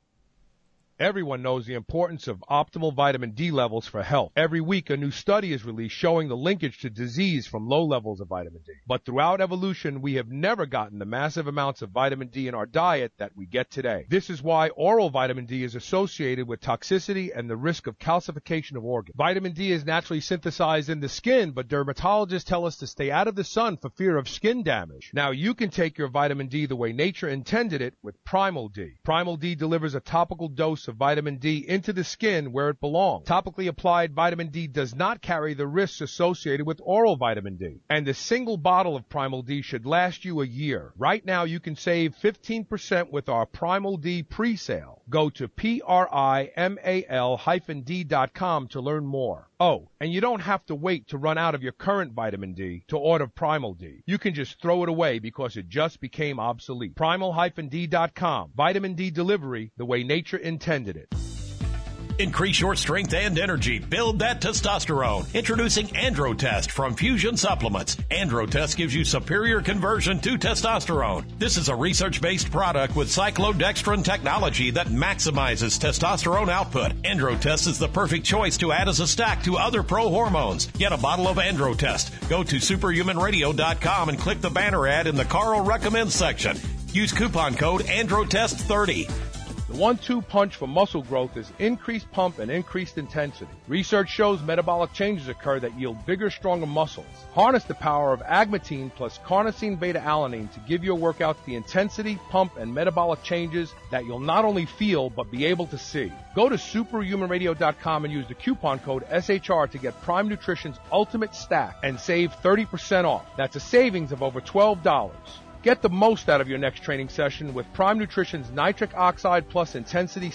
Everyone knows the importance of optimal vitamin D levels for health. Every week, a new study is released showing the linkage to disease from low levels of vitamin D. But throughout evolution, we have never gotten the massive amounts of vitamin D in our diet that we get today. This is why oral vitamin D is associated with toxicity and the risk of calcification of organs. Vitamin D is naturally synthesized in the skin, but dermatologists tell us to stay out of the sun for fear of skin damage. Now, you can take your vitamin D the way nature intended it with Primal D. Primal D delivers a topical dose of vitamin D into the skin where it belongs. Topically applied vitamin D does not carry the risks associated with oral vitamin D. And a single bottle of Primal D should last you a year. Right now, you can save fifteen percent with our Primal D pre-sale. Go to P R I M A L D dot com to learn more. Oh, and you don't have to wait to run out of your current vitamin D to order Primal D. You can just throw it away because it just became obsolete. Primal D dot com. Vitamin D delivery the way nature intended it. Increase your strength and energy. Build that testosterone. Introducing Androtest from Fusion Supplements. Androtest gives you superior conversion to testosterone. This is a research-based product with cyclodextrin technology that maximizes testosterone output. Androtest is the perfect choice to add as a stack to other pro hormones. Get a bottle of Androtest. Go to superhuman radio dot com and click the banner ad in the Carl Recommends section. Use coupon code Androtest thirty. The one two punch for muscle growth is increased pump and increased intensity. Research shows metabolic changes occur that yield bigger, stronger muscles. Harness the power of agmatine plus carnosine beta-alanine to give your workouts the intensity, pump, and metabolic changes that you'll not only feel but be able to see. Go to superhuman radio dot com and use the coupon code S H R to get Prime Nutrition's Ultimate Stack and save thirty percent off. That's a savings of over twelve dollars. Get the most out of your next training session with Prime Nutrition's Nitric Oxide Plus Intensity Stack.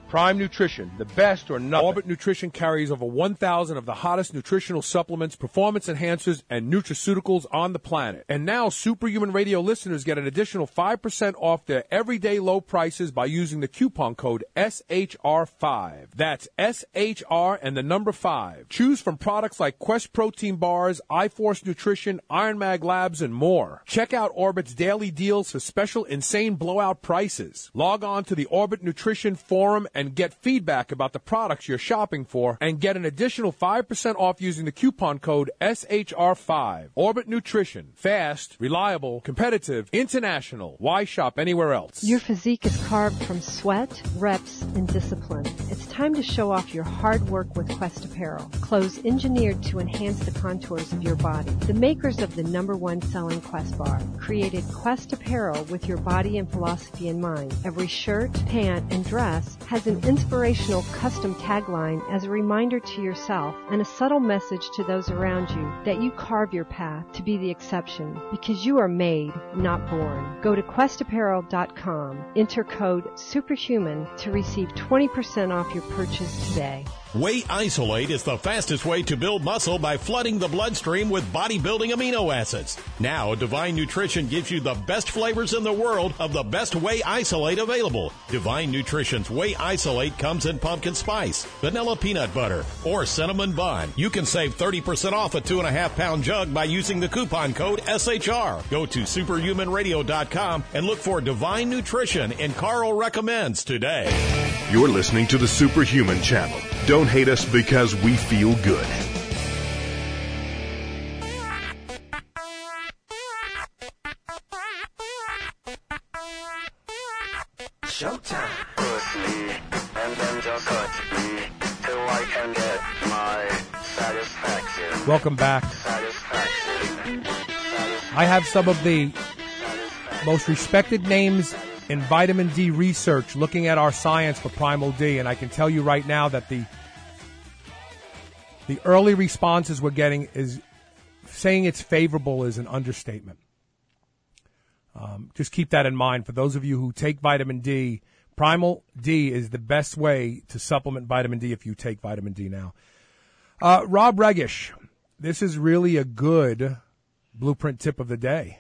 Prime Nutrition, the best or nothing. Orbit Nutrition carries over one thousand of the hottest nutritional supplements, performance enhancers, and nutraceuticals on the planet. And now Superhuman Radio listeners get an additional five percent off their everyday low prices by using the coupon code S H R five. That's S H R and the number five. Choose from products like Quest Protein Bars, iForce Nutrition, Iron Mag Labs, and more. Check out Orbit's daily deals for special insane blowout prices. Log on to the Orbit Nutrition Forum and get feedback about the products you're shopping for and get an additional five percent off using the coupon code S H R five. Orbit Nutrition. Fast, reliable, competitive, international. Why shop anywhere else? Your physique is carved from sweat, reps, and discipline. It's time to show off your hard work with Quest Apparel. Clothes engineered to enhance the contours of your body. The makers of the number one selling Quest bar created Quest Apparel with your body and philosophy in mind. Every shirt, pant, and dress has an inspirational custom tagline as a reminder to yourself and a subtle message to those around you that you carve your path to be the exception because you are made, not born. Go to quest apparel dot com, enter code SUPERHUMAN to receive twenty percent off your purchase today. Whey Isolate is the fastest way to build muscle by flooding the bloodstream with bodybuilding amino acids. Now, Divine Nutrition gives you the best flavors in the world of the best Whey Isolate available. Divine Nutrition's Whey Isolate comes in pumpkin spice, vanilla peanut butter, or cinnamon bun. You can save thirty percent off a two and a half pound jug by using the coupon code S H R. Go to superhuman radio dot com and look for Divine Nutrition and Carl Recommends today. You're listening to the Superhuman Channel. Don't hate us because we feel good. Showtime. Push me and then just touch me till I can get my satisfaction. Welcome back. Satisfaction. I have some of the most respected names in vitamin D research looking at our science for Primal D, and I can tell you right now that the the early responses we're getting is saying it's favorable is an understatement. Um, just keep that in mind. For those of you who take vitamin D, Primal D is the best way to supplement vitamin D if you take vitamin D now. Uh, Rob Regish, this is really a good blueprint tip of the day.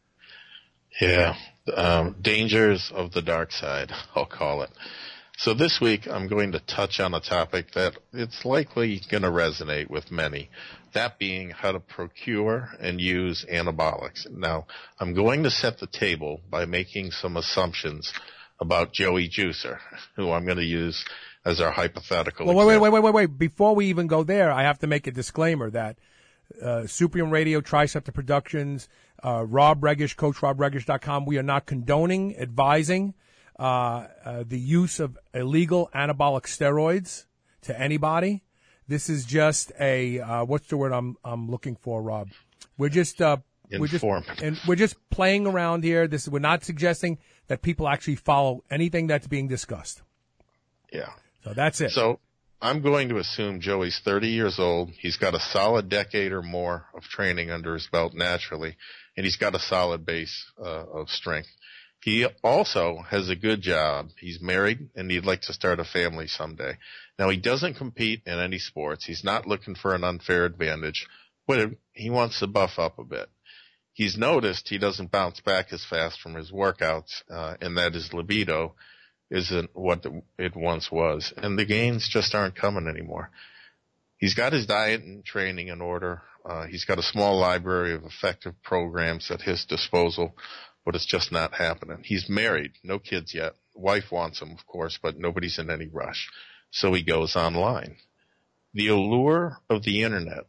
Yeah, um, dangers of the dark side, I'll call it. So this week I'm going to touch on a topic that it's likely going to resonate with many, that being how to procure and use anabolics. Now, I'm going to set the table by making some assumptions about Joey Juicer, who I'm going to use as our hypothetical Well, wait, wait, wait, wait, wait, wait. Before we even go there, I have to make a disclaimer that uh, Superhuman Radio, Triceptor Productions, uh, Rob Regish, Coach Rob Regish dot com, we are not condoning, advising Uh, uh, the use of illegal anabolic steroids to anybody. This is just a uh, what's the word I'm I'm looking for, Rob? We're just uh, we're just and we're just playing around here. This we're not suggesting that people actually follow anything that's being discussed. Yeah. So that's it. So I'm going to assume Joey's thirty years old. He's got a solid decade or more of training under his belt naturally, and he's got a solid base uh, of strength. He also has a good job. He's married, and he'd like to start a family someday. Now, he doesn't compete in any sports. He's not looking for an unfair advantage, but he wants to buff up a bit. He's noticed he doesn't bounce back as fast from his workouts, uh, and that his libido isn't what it once was, and the gains just aren't coming anymore. He's got his diet and training in order. Uh, he's got a small library of effective programs at his disposal, but it's just not happening. He's married, no kids yet. Wife wants him, of course, but nobody's in any rush. So he goes online. The allure of the internet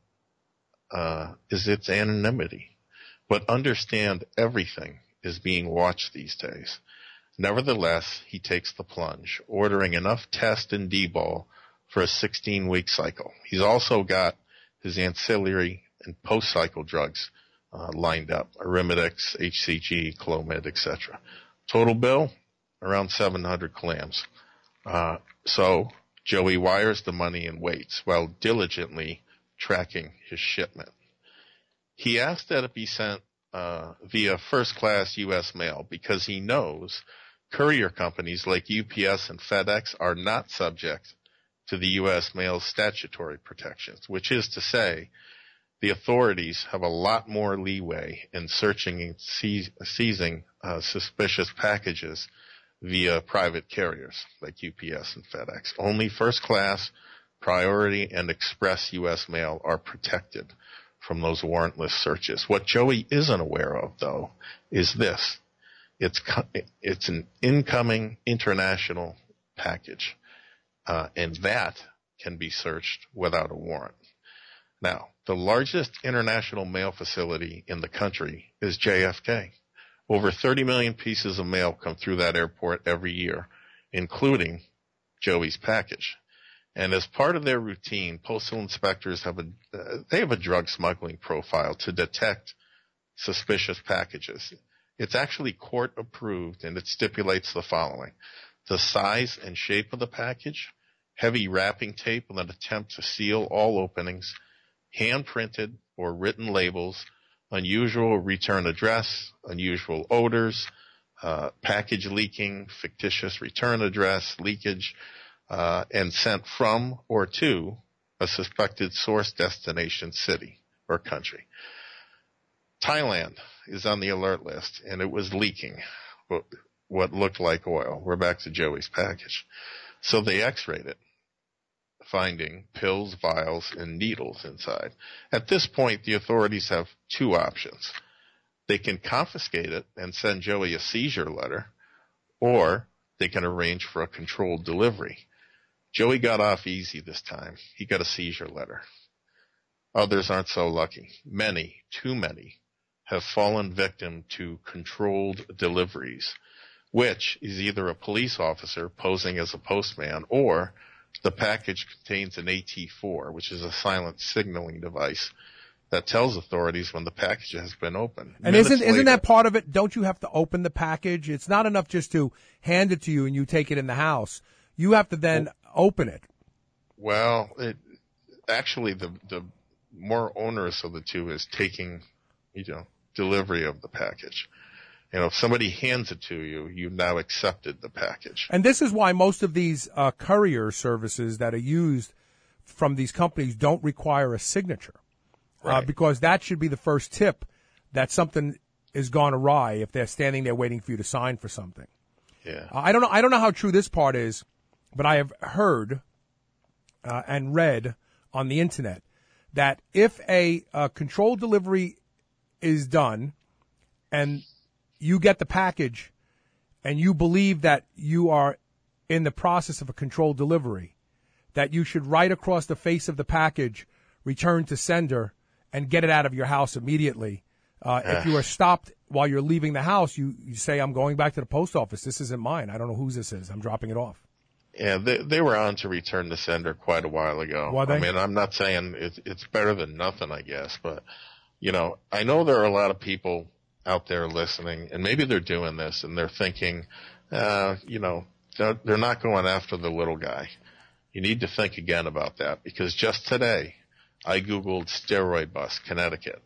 uh, is its anonymity, but understand everything is being watched these days. Nevertheless, he takes the plunge, ordering enough test and D-ball for a sixteen-week cycle. He's also got his ancillary and post-cycle drugs Uh, lined up, Arimidex, H C G, Clomid, et cetera. Total bill, around seven hundred clams. Uh, so Joey wires the money and waits while diligently tracking his shipment. He asked that it be sent uh, via first-class U S mail because he knows courier companies like U P S and FedEx are not subject to the U S mail's statutory protections, which is to say the authorities have a lot more leeway in searching and seize, seizing uh, suspicious packages via private carriers like U P S and FedEx. Only first class, priority, and express U S mail are protected from those warrantless searches. What Joey isn't aware of, though, is this. It's it's an incoming international package, uh, and that can be searched without a warrant. Now, the largest international mail facility in the country is J F K. Over thirty million pieces of mail come through that airport every year, including Joey's package. And as part of their routine, postal inspectors have a uh, they have a drug smuggling profile to detect suspicious packages. It's actually court approved, and it stipulates the following: the size and shape of the package, heavy wrapping tape with an attempt to seal all openings, hand-printed or written labels, unusual return address, unusual odors, uh, package leaking, fictitious return address, leakage, uh, and sent from or to a suspected source destination city or country. Thailand is on the alert list, and it was leaking what, what looked like oil. We're back to Joey's package. So they x-rayed it, finding pills, vials, and needles inside. At this point, the authorities have two options. They can confiscate it and send Joey a seizure letter, or they can arrange for a controlled delivery. Joey got off easy this time. He got a seizure letter. Others aren't so lucky. Many, too many, have fallen victim to controlled deliveries, which is either a police officer posing as a postman, or the package contains an A T four, which is a silent signaling device that tells authorities when the package has been opened. And Minutes isn't isn't later, that part of it? Don't you have to open the package? It's not enough just to hand it to you and you take it in the house. You have to then well, open it. Well, it, actually, the the more onerous of the two is taking, you know, delivery of the package. You know, if somebody hands it to you, you've now accepted the package. And this is why most of these uh, courier services that are used from these companies don't require a signature. Right. Uh, because that should be the first tip that something is gone awry if they're standing there waiting for you to sign for something. Yeah. Uh, I don't know. I don't know how true this part is, but I have heard uh, and read on the internet that if a, a controlled delivery is done and you get the package and you believe that you are in the process of a controlled delivery, that you should write across the face of the package, return to sender, and get it out of your house immediately. Uh, if you are stopped while you're leaving the house, you, you say, I'm going back to the post office. This isn't mine. I don't know whose this is. I'm dropping it off. Yeah, they, they were on to return to sender quite a while ago. Were they? I mean, I'm not saying it's, it's better than nothing, I guess, but, you know, I know there are a lot of people out there listening, and maybe they're doing this, and they're thinking, uh, you know, they're, they're not going after the little guy. You need to think again about that, because just today, I Googled steroid bust, Connecticut.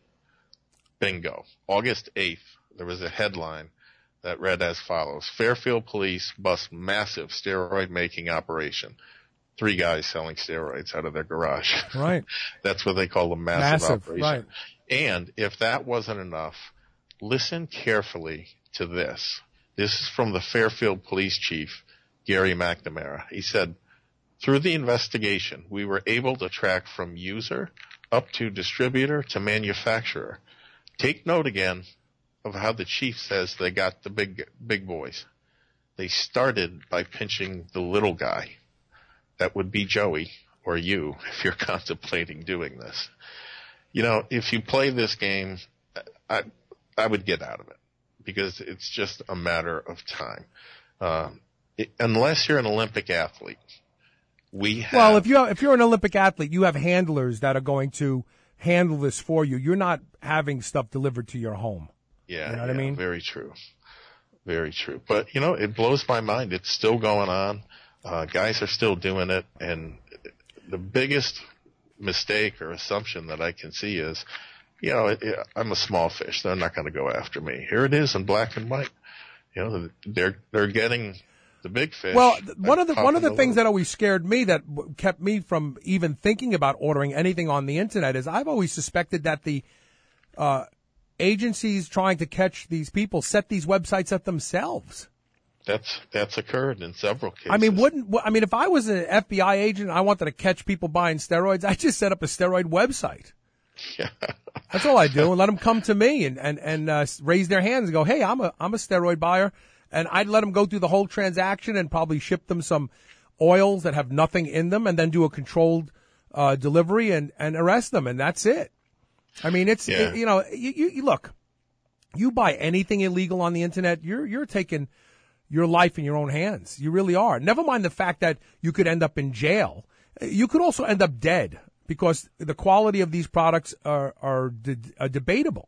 Bingo. August eighth, there was a headline that read as follows: Fairfield police bust massive steroid-making operation. Three guys selling steroids out of their garage. Right. That's what they call a massive, massive operation. Right. And if that wasn't enough, listen carefully to this. This is from the Fairfield police chief, Gary McNamara. He said, through the investigation, we were able to track from user up to distributor to manufacturer. Take note again of how the chief says they got the big, big boys. They started by pinching the little guy. That would be Joey or you if you're contemplating doing this. You know, if you play this game, I, I would get out of it because it's just a matter of time. Uh, it, unless you're an Olympic athlete. We have, well, if you're if you're an Olympic athlete, you have handlers that are going to handle this for you. You're not having stuff delivered to your home. Yeah, you know what yeah, I mean? Very true, very true. But you know, it blows my mind. It's still going on. Uh, guys are still doing it, and the biggest mistake or assumption that I can see is, you know, it, it, I'm a small fish. They're not going to go after me. Here it is in black and white. You know, they're they're getting the big fish. Well, one of the one of the the things little. that always scared me, that w- kept me from even thinking about ordering anything on the internet, is I've always suspected that the uh, agencies trying to catch these people set these websites up themselves. That's that's occurred in several cases. I mean, wouldn't I mean if I was an F B I agent and I wanted to catch people buying steroids, I just set up a steroid website. Yeah. That's all I do, and let them come to me and and and uh, raise their hands and go, "Hey, I'm a I'm a steroid buyer," and I'd let them go through the whole transaction and probably ship them some oils that have nothing in them, and then do a controlled uh, delivery and and arrest them, and that's it. I mean, it's Yeah. it, you know, you, you, you look, you buy anything illegal on the internet, you're you're taking your life in your own hands. You really are. Never mind the fact that you could end up in jail. You could also end up dead, because the quality of these products are are, de- are debatable.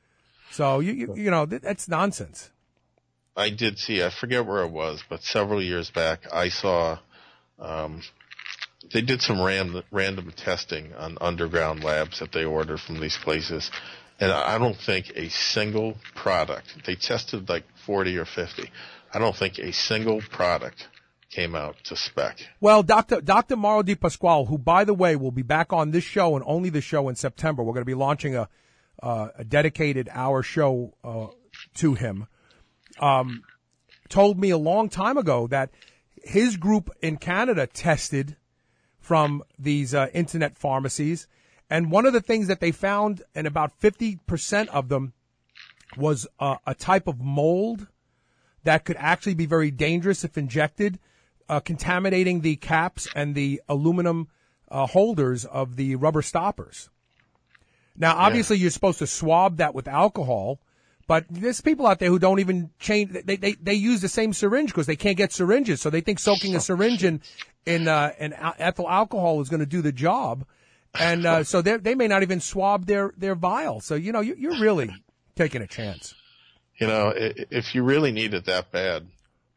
So you, you you know that's nonsense. I did see, I forget where it was, but several years back I saw um, they did some random, random testing on underground labs that they ordered from these places. And I don't think a single product, they tested like forty or fifty. I don't think a single product came out to spec. Well, Doctor Doctor Mauro Di Pasquale, who, by the way, will be back on this show and only this show in September. We're going to be launching a uh, a dedicated hour show uh, to him. Um, told me a long time ago that his group in Canada tested from these uh, internet pharmacies, and one of the things that they found in about fifty percent of them was uh, a type of mold that could actually be very dangerous if injected, uh, contaminating the caps and the aluminum uh, holders of the rubber stoppers. Now, obviously, yeah. you're supposed to swab that with alcohol, but there's people out there who don't even change. They they, they use the same syringe because they can't get syringes, so they think soaking a syringe in in, uh, in ethyl alcohol is going to do the job, and uh, so they they may not even swab their their vial. So you know, you, you're really taking a chance. You know, if you really need it that bad,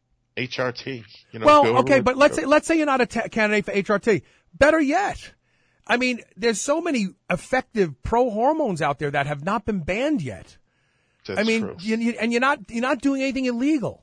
H R T. You know, well, okay, but let's say let's say you're not a t- candidate for H R T. Better yet, I mean, there's so many effective pro hormones out there that have not been banned yet. That's I mean, true. You, you, and you're not you're not doing anything illegal.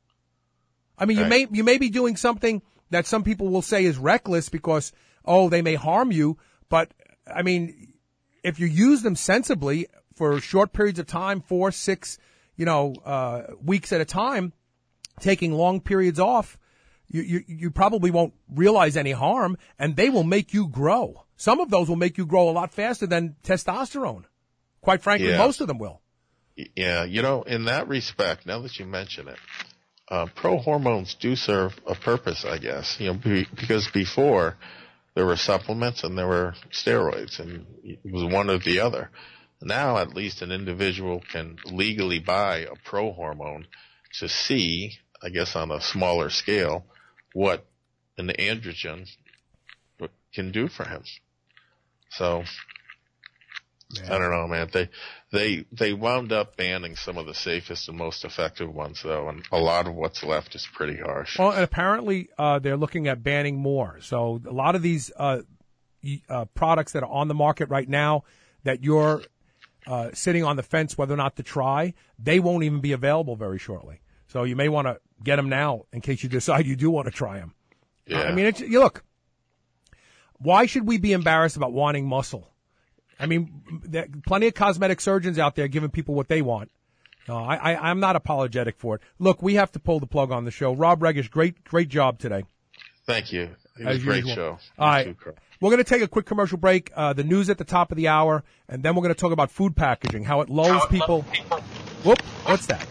I mean, you Right. may you may be doing something that some people will say is reckless because oh they may harm you, but I mean, if you use them sensibly for short periods of time, four, six. you know, uh, weeks at a time, taking long periods off, you, you, you probably won't realize any harm, and they will make you grow. Some of those will make you grow a lot faster than testosterone. Quite frankly, Yeah. most of them will. Yeah, you know, in that respect, now that you mention it, uh, pro hormones do serve a purpose, I guess. You know, be, because before there were supplements and there were steroids, and it was one or the other. Now, at least, an individual can legally buy a pro hormone to see, I guess on a smaller scale, what an androgen can do for him. So, Yeah. I don't know, man. They, they, they wound up banning some of the safest and most effective ones, though, and a lot of what's left is pretty harsh. Well, and apparently uh, they're looking at banning more. So a lot of these uh, y- uh, products that are on the market right now that you're uh, sitting on the fence whether or not to try, they won't even be available very shortly. So you may want to get them now in case you decide you do want to try them. Yeah. I mean, it's, you look, why should we be embarrassed about wanting muscle? I mean, there are plenty of cosmetic surgeons out there giving people what they want. No, I, I, I'm not apologetic for it. Look, we have to pull the plug on the show. Rob Regish, great, great job today. Thank you. It was As a great usual. show. All You right. too, Carl. We're going to take a quick commercial break, uh, the news at the top of the hour, and then we're going to talk about food packaging, how it lulls people. Whoop, what's that?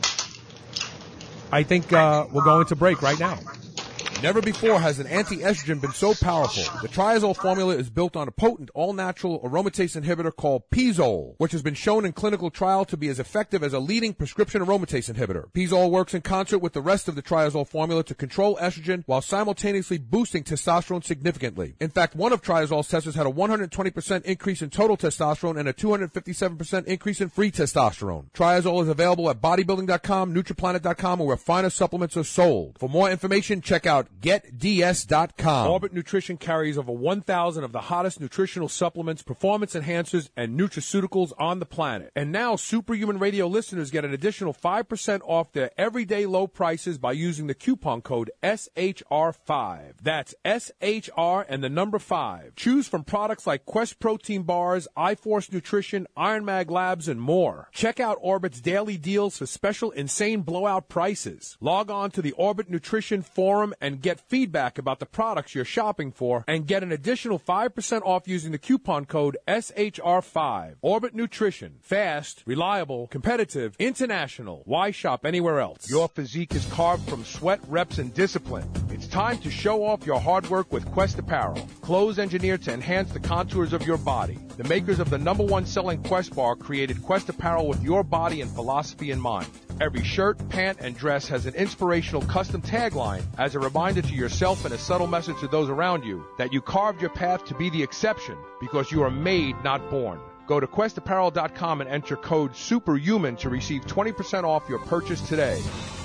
I think uh, we're going to break right now. Never before has an anti-estrogen been so powerful. The Triazole formula is built on a potent, all-natural aromatase inhibitor called Pizole, which has been shown in clinical trial to be as effective as a leading prescription aromatase inhibitor. Pizole works in concert with the rest of the Triazole formula to control estrogen while simultaneously boosting testosterone significantly. In fact, one of Triazole's testers had a one hundred twenty percent increase in total testosterone and a two hundred fifty-seven percent increase in free testosterone. Triazole is available at bodybuilding dot com, Nutriplanet dot com, or where finer supplements are sold. For more information, check out get d s dot com. Orbit Nutrition carries over one thousand of the hottest nutritional supplements, performance enhancers, and nutraceuticals on the planet. And now Superhuman Radio listeners get an additional five percent off their everyday low prices by using the coupon code S H R five. That's S H R and the number five. Choose from products like Quest Protein Bars, iForce Nutrition, Iron Mag Labs, and more. Check out Orbit's daily deals for special insane blowout prices. Log on to the Orbit Nutrition Forum and get feedback about the products you're shopping for and get an additional five percent off using the coupon code S H R five. Orbit Nutrition. Fast, reliable, competitive, international. Why shop anywhere else? Your physique is carved from sweat, reps, and discipline. It's time to show off your hard work with Quest Apparel. Clothes engineered to enhance the contours of your body. The makers of the number one selling Quest bar created Quest Apparel with your body and philosophy in mind. Every shirt, pant, and dress has an inspirational custom tagline as a reminder to yourself and a subtle message to those around you that you carved your path to be the exception because you are made, not born. Go to quest apparel dot com and enter code SUPERHUMAN to receive twenty percent off your purchase today.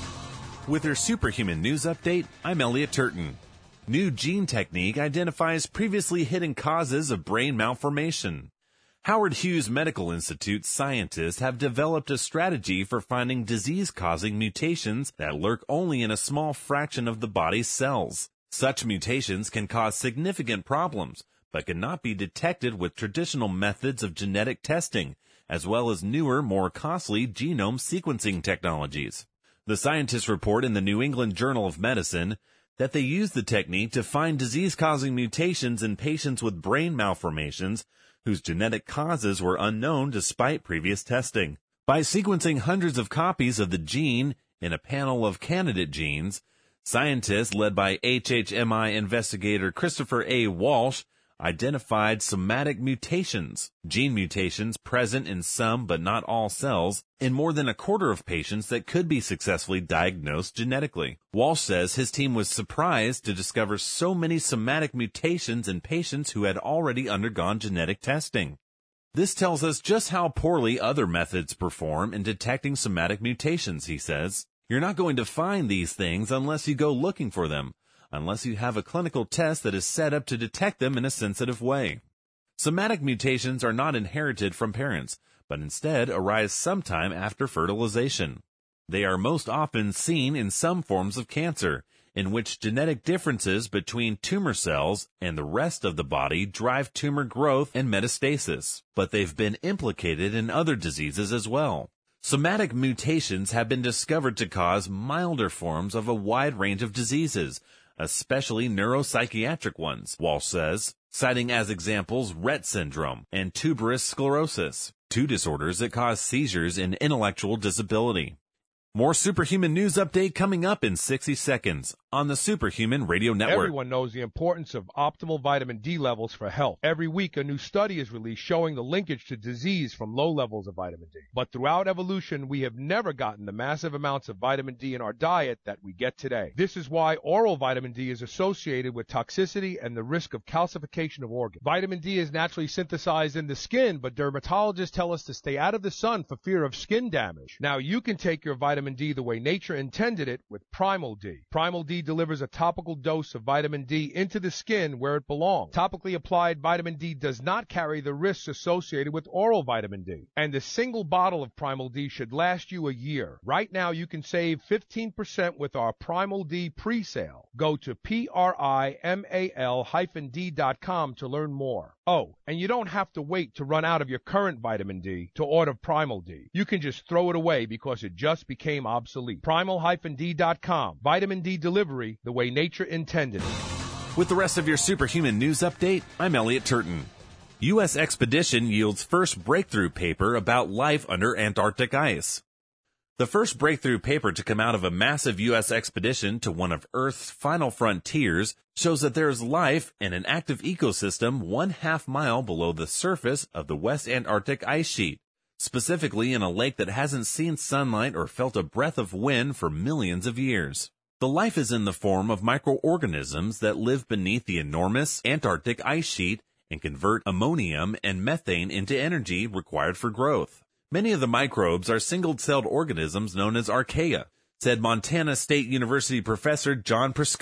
With your Superhuman News Update, I'm Elliot Turton. New gene technique identifies previously hidden causes of brain malformation. Howard Hughes Medical Institute scientists have developed a strategy for finding disease-causing mutations that lurk only in a small fraction of the body's cells. Such mutations can cause significant problems, but cannot be detected with traditional methods of genetic testing, as well as newer, more costly genome sequencing technologies. The scientists report in the New England Journal of Medicine that they use the technique to find disease-causing mutations in patients with brain malformations whose genetic causes were unknown despite previous testing. By sequencing hundreds of copies of the gene in a panel of candidate genes, scientists led by H H M I investigator Christopher A. Walsh identified somatic mutations, gene mutations present in some but not all cells, in more than a quarter of patients that could be successfully diagnosed genetically. Walsh says his team was surprised to discover so many somatic mutations in patients who had already undergone genetic testing. This tells us just how poorly other methods perform in detecting somatic mutations, he says. You're not going to find these things unless you go looking for them, unless you have a clinical test that is set up to detect them in a sensitive way. Somatic mutations are not inherited from parents, but instead arise sometime after fertilization. They are most often seen in some forms of cancer, in which genetic differences between tumor cells and the rest of the body drive tumor growth and metastasis, but they've been implicated in other diseases as well. Somatic mutations have been discovered to cause milder forms of a wide range of diseases, especially neuropsychiatric ones, Walsh says, citing as examples Rett syndrome and tuberous sclerosis, two disorders that cause seizures and intellectual disability. More Superhuman News Update coming up in sixty seconds on the Superhuman Radio Network. Everyone knows the importance of optimal vitamin D levels for health. Every week, a new study is released showing the linkage to disease from low levels of vitamin D. But throughout evolution, we have never gotten the massive amounts of vitamin D in our diet that we get today. This is why oral vitamin D is associated with toxicity and the risk of calcification of organs. Vitamin D is naturally synthesized in the skin, but dermatologists tell us to stay out of the sun for fear of skin damage. Now, you can take your vitamin D the way nature intended it with Primal D. Primal D delivers a topical dose of vitamin D into the skin where it belongs. Topically applied vitamin D does not carry the risks associated with oral vitamin D. And a single bottle of Primal D should last you a year. Right now, you can save fifteen percent with our Primal D pre-sale. Go to P R I M A L hyphen D dot com to learn more. Oh, and you don't have to wait to run out of your current vitamin D to order Primal D. You can just throw it away because it just became obsolete. Primal D dot com. Vitamin D delivery the way nature intended it. With the rest of your Superhuman News Update, I'm Elliot Turton. U S expedition yields first breakthrough paper about life under Antarctic ice. The first breakthrough paper to come out of a massive U S expedition to one of Earth's final frontiers shows that there is life in an active ecosystem one half mile below the surface of the West Antarctic ice sheet, specifically in a lake that hasn't seen sunlight or felt a breath of wind for millions of years. The life is in the form of microorganisms that live beneath the enormous Antarctic ice sheet and convert ammonium and methane into energy required for growth. Many of the microbes are single-celled organisms known as archaea, said Montana State University professor John Priscu.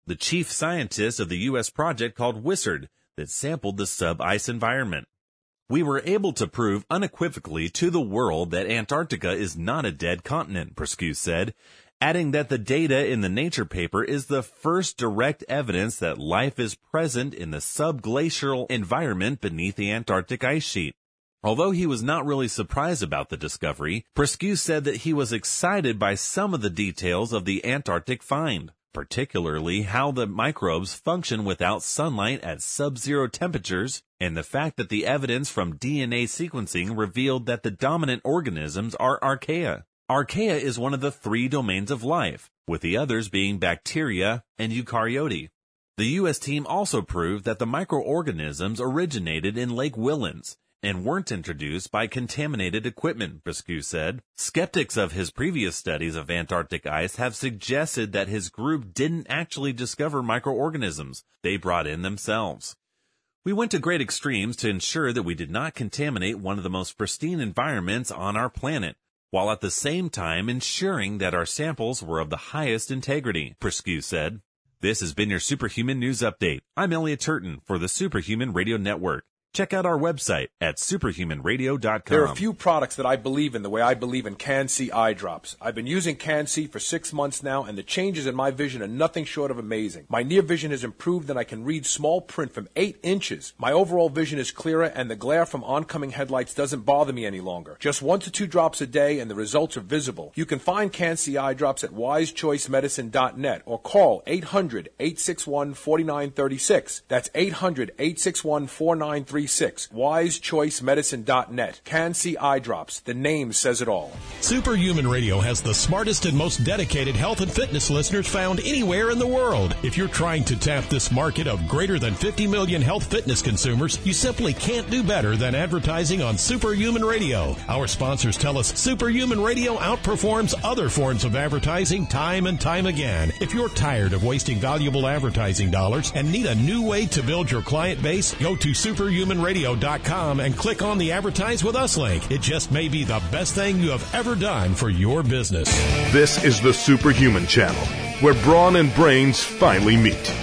the chief scientist of the U S project called WISARD that sampled the sub-ice environment. We were able to prove unequivocally to the world that Antarctica is not a dead continent, Presque said, adding that the data in the Nature paper is the first direct evidence that life is present in the subglacial environment beneath the Antarctic ice sheet. Although he was not really surprised about the discovery, Presque said that he was excited by some of the details of the Antarctic find, particularly how the microbes function without sunlight at sub-zero temperatures, and the fact that the evidence from D N A sequencing revealed that the dominant organisms are archaea. Archaea is one of the three domains of life, with the others being bacteria and eukaryote. The U S team also proved that the microorganisms originated in Lake Whillans and weren't introduced by contaminated equipment, Presque said. Skeptics of his previous studies of Antarctic ice have suggested that his group didn't actually discover microorganisms. They brought in themselves. We went to great extremes to ensure that we did not contaminate one of the most pristine environments on our planet, while at the same time ensuring that our samples were of the highest integrity, Presque said. This has been your Superhuman News Update. I'm Elliot Turton for the Superhuman Radio Network. Check out our website at superhuman radio dot com. There are a few products that I believe in the way I believe in Can-C eye drops. I've been using Can-C for six months now, and the changes in my vision are nothing short of amazing. My near vision has improved, and I can read small print from eight inches. My overall vision is clearer, and the glare from oncoming headlights doesn't bother me any longer. Just one to two drops a day, and the results are visible. You can find Can-C eye drops at wise choice medicine dot net or call eight hundred, eight six one, four nine three six. That's eight hundred, eight six one, four nine three six. wise choice medicine dot net. Can-C eye drops. The name says it all. Superhuman Radio has the smartest and most dedicated health and fitness listeners found anywhere in the world. If you're trying to tap this market of greater than fifty million health fitness consumers, you simply can't do better than advertising on Superhuman Radio. Our sponsors tell us Superhuman Radio outperforms other forms of advertising time and time again. If you're tired of wasting valuable advertising dollars and need a new way to build your client base, go to superhuman radio dot com and click on the Advertise With Us link. It just may be the best thing you have ever done for your business. This is the Superhuman Channel, where brawn and brains finally meet.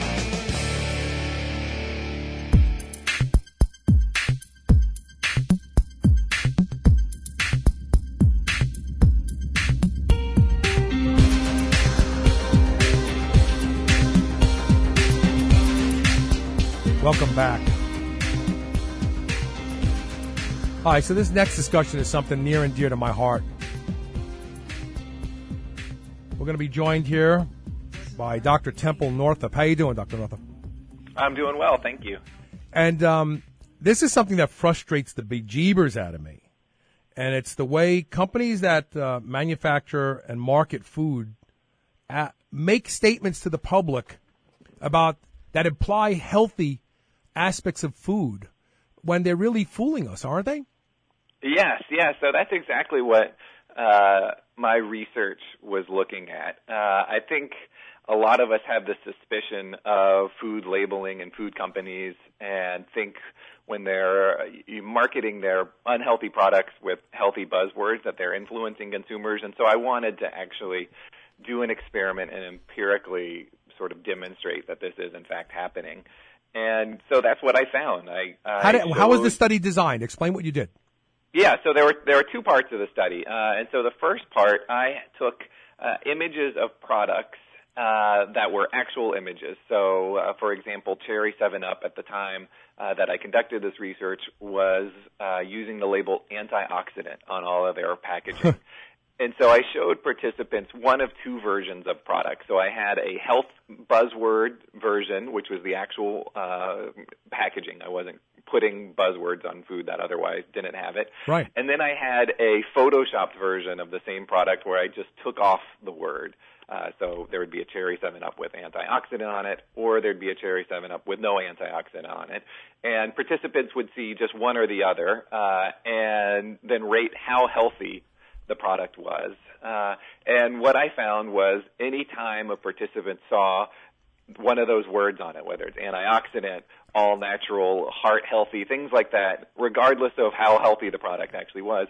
Welcome back. All right, so this next discussion is something near and dear to my heart. We're going to be joined here by Doctor Temple Northup. How you doing, Doctor Northup? I'm doing well, thank you. And um, this is something that frustrates the bejeebers out of me. And it's the way companies that uh, manufacture and market food uh, make statements to the public about that imply healthy aspects of food when they're really fooling us, aren't they? Yes, yes. So that's exactly what uh, my research was looking at. Uh, I think a lot of us have the suspicion of food labeling and food companies and think when they're marketing their unhealthy products with healthy buzzwords that they're influencing consumers. And so I wanted to actually do an experiment and empirically sort of demonstrate that this is in fact happening. And so that's what I found. I, I how, did, showed, how was the study designed? Explain what you did. Yeah, so there were there were two parts of the study. Uh, and so the first part, I took uh, images of products uh, that were actual images. So, uh, for example, Cherry seven up at the time uh, that I conducted this research was uh, using the label antioxidant on all of their packaging. And so I showed participants one of two versions of products. So I had a health buzzword version, which was the actual uh, packaging. I wasn't putting buzzwords on food that otherwise didn't have it. Right. And then I had a photoshopped version of the same product where I just took off the word. Uh, so there would be a Cherry seven up with antioxidant on it, or there'd be a Cherry seven up with no antioxidant on it. And participants would see just one or the other uh, and then rate how healthy the product was. Uh, and what I found was any time a participant saw one of those words on it, whether it's antioxidant, all natural, heart healthy, things like that, regardless of how healthy the product actually was,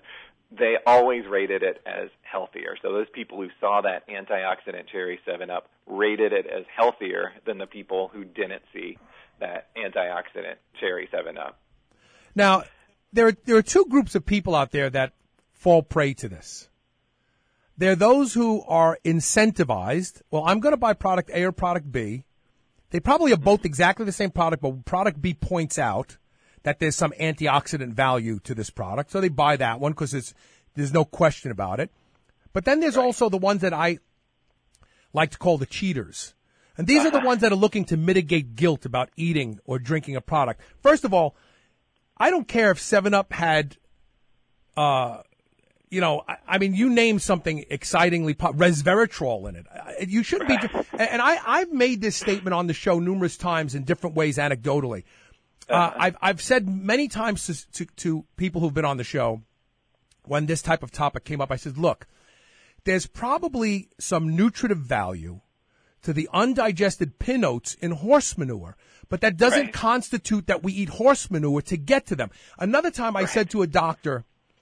they always rated it as healthier. So those people who saw that antioxidant Cherry seven up rated it as healthier than the people who didn't see that antioxidant Cherry seven up. Now, there are, there are two groups of people out there that fall prey to this. There are those who are incentivized. Well, I'm going to buy product A or product B. They probably are both exactly the same product, but product B points out that there's some antioxidant value to this product. So they buy that one because there's no question about it. But then there's right. also the ones that I like to call the cheaters. And these uh-huh. are the ones that are looking to mitigate guilt about eating or drinking a product. First of all, I don't care if seven up had, uh, you know, I, I mean, you name something excitingly, pop, resveratrol in it. You shouldn't be. And I, I've made this statement on the show numerous times in different ways, anecdotally. Uh, I've I've said many times to, to to people who've been on the show when this type of topic came up, I said, look, there's probably some nutritive value to the undigested pin oats in horse manure, but that doesn't right. constitute that we eat horse manure to get to them. Another time I right. said to a doctor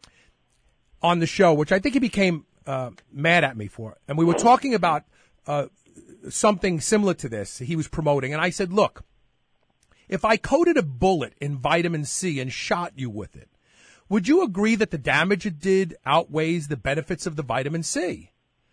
on the show, which I think he became uh, mad at me for, and we were talking about uh, something similar to this he was promoting, and I said, look, if I coated a bullet in vitamin C and shot you with it, would you agree that the damage it did outweighs the benefits of the vitamin C?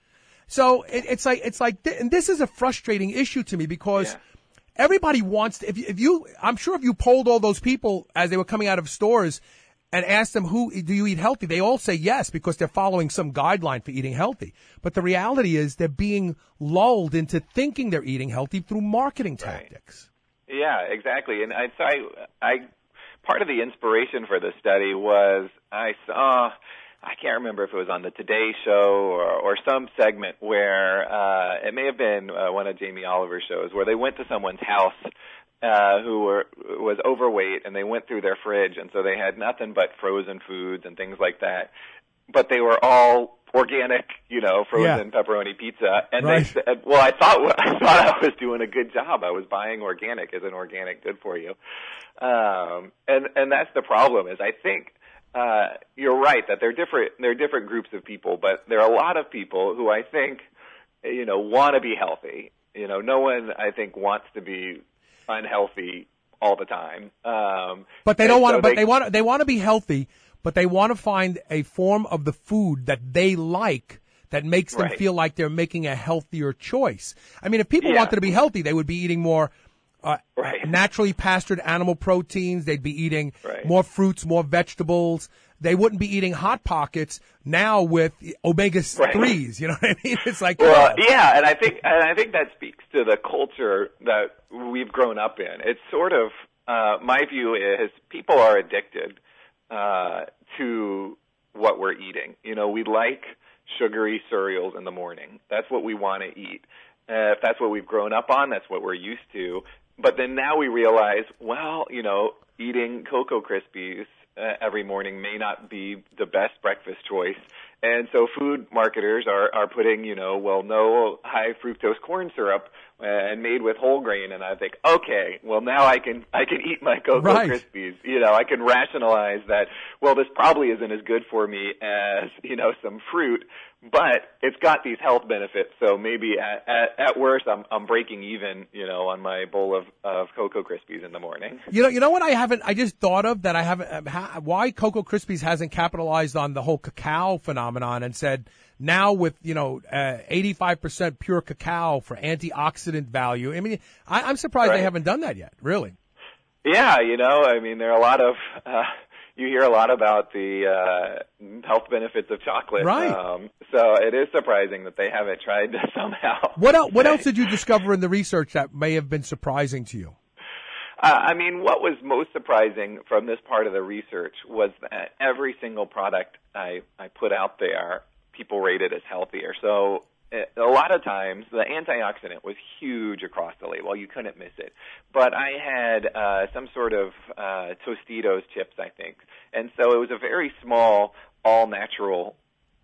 So it, it's like, it's like, th- and this is a frustrating issue to me because yeah. everybody wants to, if you, if you, I'm sure if you polled all those people as they were coming out of stores and asked them, who, do you eat healthy? They all say yes because they're following some guideline for eating healthy. But the reality is they're being lulled into thinking they're eating healthy through marketing tactics. Right. Yeah, exactly. And I, so I, I, part of the inspiration for this study was I saw, I can't remember if it was on the Today Show or, or some segment where uh, it may have been uh, one of Jamie Oliver's shows where they went to someone's house uh, who were was overweight and they went through their fridge and so they had nothing but frozen foods and things like that, but they were all organic, you know, frozen yeah. pepperoni pizza. And right. they said, well, I thought, I thought I was doing a good job. I was buying organic. Isn't organic good for you? Um, and, and that's the problem is I think, uh, you're right that they're different, they're different groups of people, but there are a lot of people who I think, you know, want to be healthy. You know, no one I think wants to be unhealthy all the time. Um, but they don't want to, so but they, they want, they want to be healthy. But they want to find a form of the food that they like that makes them right. feel like they're making a healthier choice. I mean, if people yeah. wanted to be healthy, they would be eating more uh, right. naturally pastured animal proteins. They'd be eating right. more fruits, more vegetables. They wouldn't be eating Hot Pockets now with omega threes. Right. You know what I mean? It's like, well, uh, yeah, and I think and I think that speaks to the culture that we've grown up in. It's sort of uh, my view is people are addicted Uh, to what we're eating. You know, we like sugary cereals in the morning. That's what we want to eat. Uh, if that's what we've grown up on, that's what we're used to. But then now we realize, well, you know, eating Cocoa Krispies uh, every morning may not be the best breakfast choice. And so food marketers are, are putting, you know, well, no high fructose corn syrup uh, and made with whole grain. And I think, okay, well, now I can I can eat my Cocoa right. Krispies. You know, I can rationalize that, well, this probably isn't as good for me as, you know, some fruit, but it's got these health benefits. So maybe at, at, at worst, I'm I'm breaking even, you know, on my bowl of, of Cocoa Krispies in the morning. You know, you know what I haven't, I just thought of that I haven't, ha, why Cocoa Krispies hasn't capitalized on the whole cacao phenomenon and said, now with, you know, uh, eighty-five percent pure cacao for antioxidant value. I mean, I, I'm surprised right. they haven't done that yet, really. Yeah, you know, I mean, there are a lot of, uh, you hear a lot about the uh, health benefits of chocolate. Right. Um, so it is surprising that they haven't tried to somehow. What else, what else did you discover in the research that may have been surprising to you? Uh, I mean, what was most surprising from this part of the research was that every single product I, I put out there, people rated as healthier. So a lot of times the antioxidant was huge across the label. You couldn't miss it. But I had uh, some sort of uh, Tostitos chips, I think. And so it was a very small, all-natural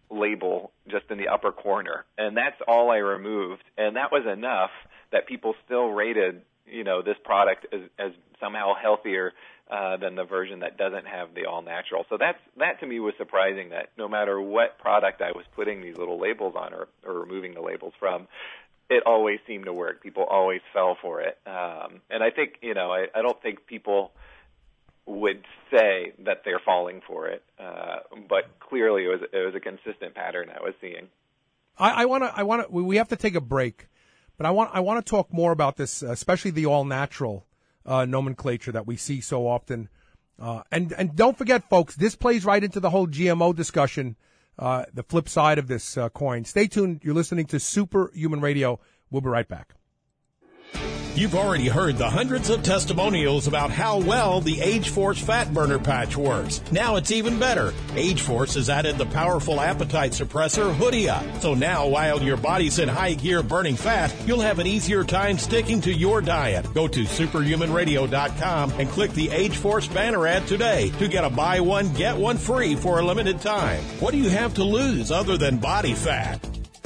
label just in the upper corner. And that's all I removed. And that was enough that people still rated, you know, this product is, is somehow healthier uh, than the version that doesn't have the all natural. So that's that to me was surprising, that no matter what product I was putting these little labels on or, or removing the labels from, it always seemed to work. People always fell for it. Um, and I think, you know, I, I don't think people would say that they're falling for it, uh, but clearly it was it was a consistent pattern I was seeing. I want to I want to we have to take a break, but I want I want to talk more about this, especially the all natural uh, nomenclature that we see so often. Uh, and and don't forget, folks, this plays right into the whole G M O discussion. Uh, the flip side of this uh, coin. Stay tuned. You're listening to Superhuman Radio. We'll be right back. You've already heard the hundreds of testimonials about how well the Age-Force Fat Burner Patch works. Now it's even better. Age-Force has added the powerful appetite suppressor Hoodia. So now, while your body's in high gear burning fat, you'll have an easier time sticking to your diet. Go to superhuman radio dot com and click the Age-Force banner ad today to get a buy one, get one free for a limited time. What do you have to lose other than body fat?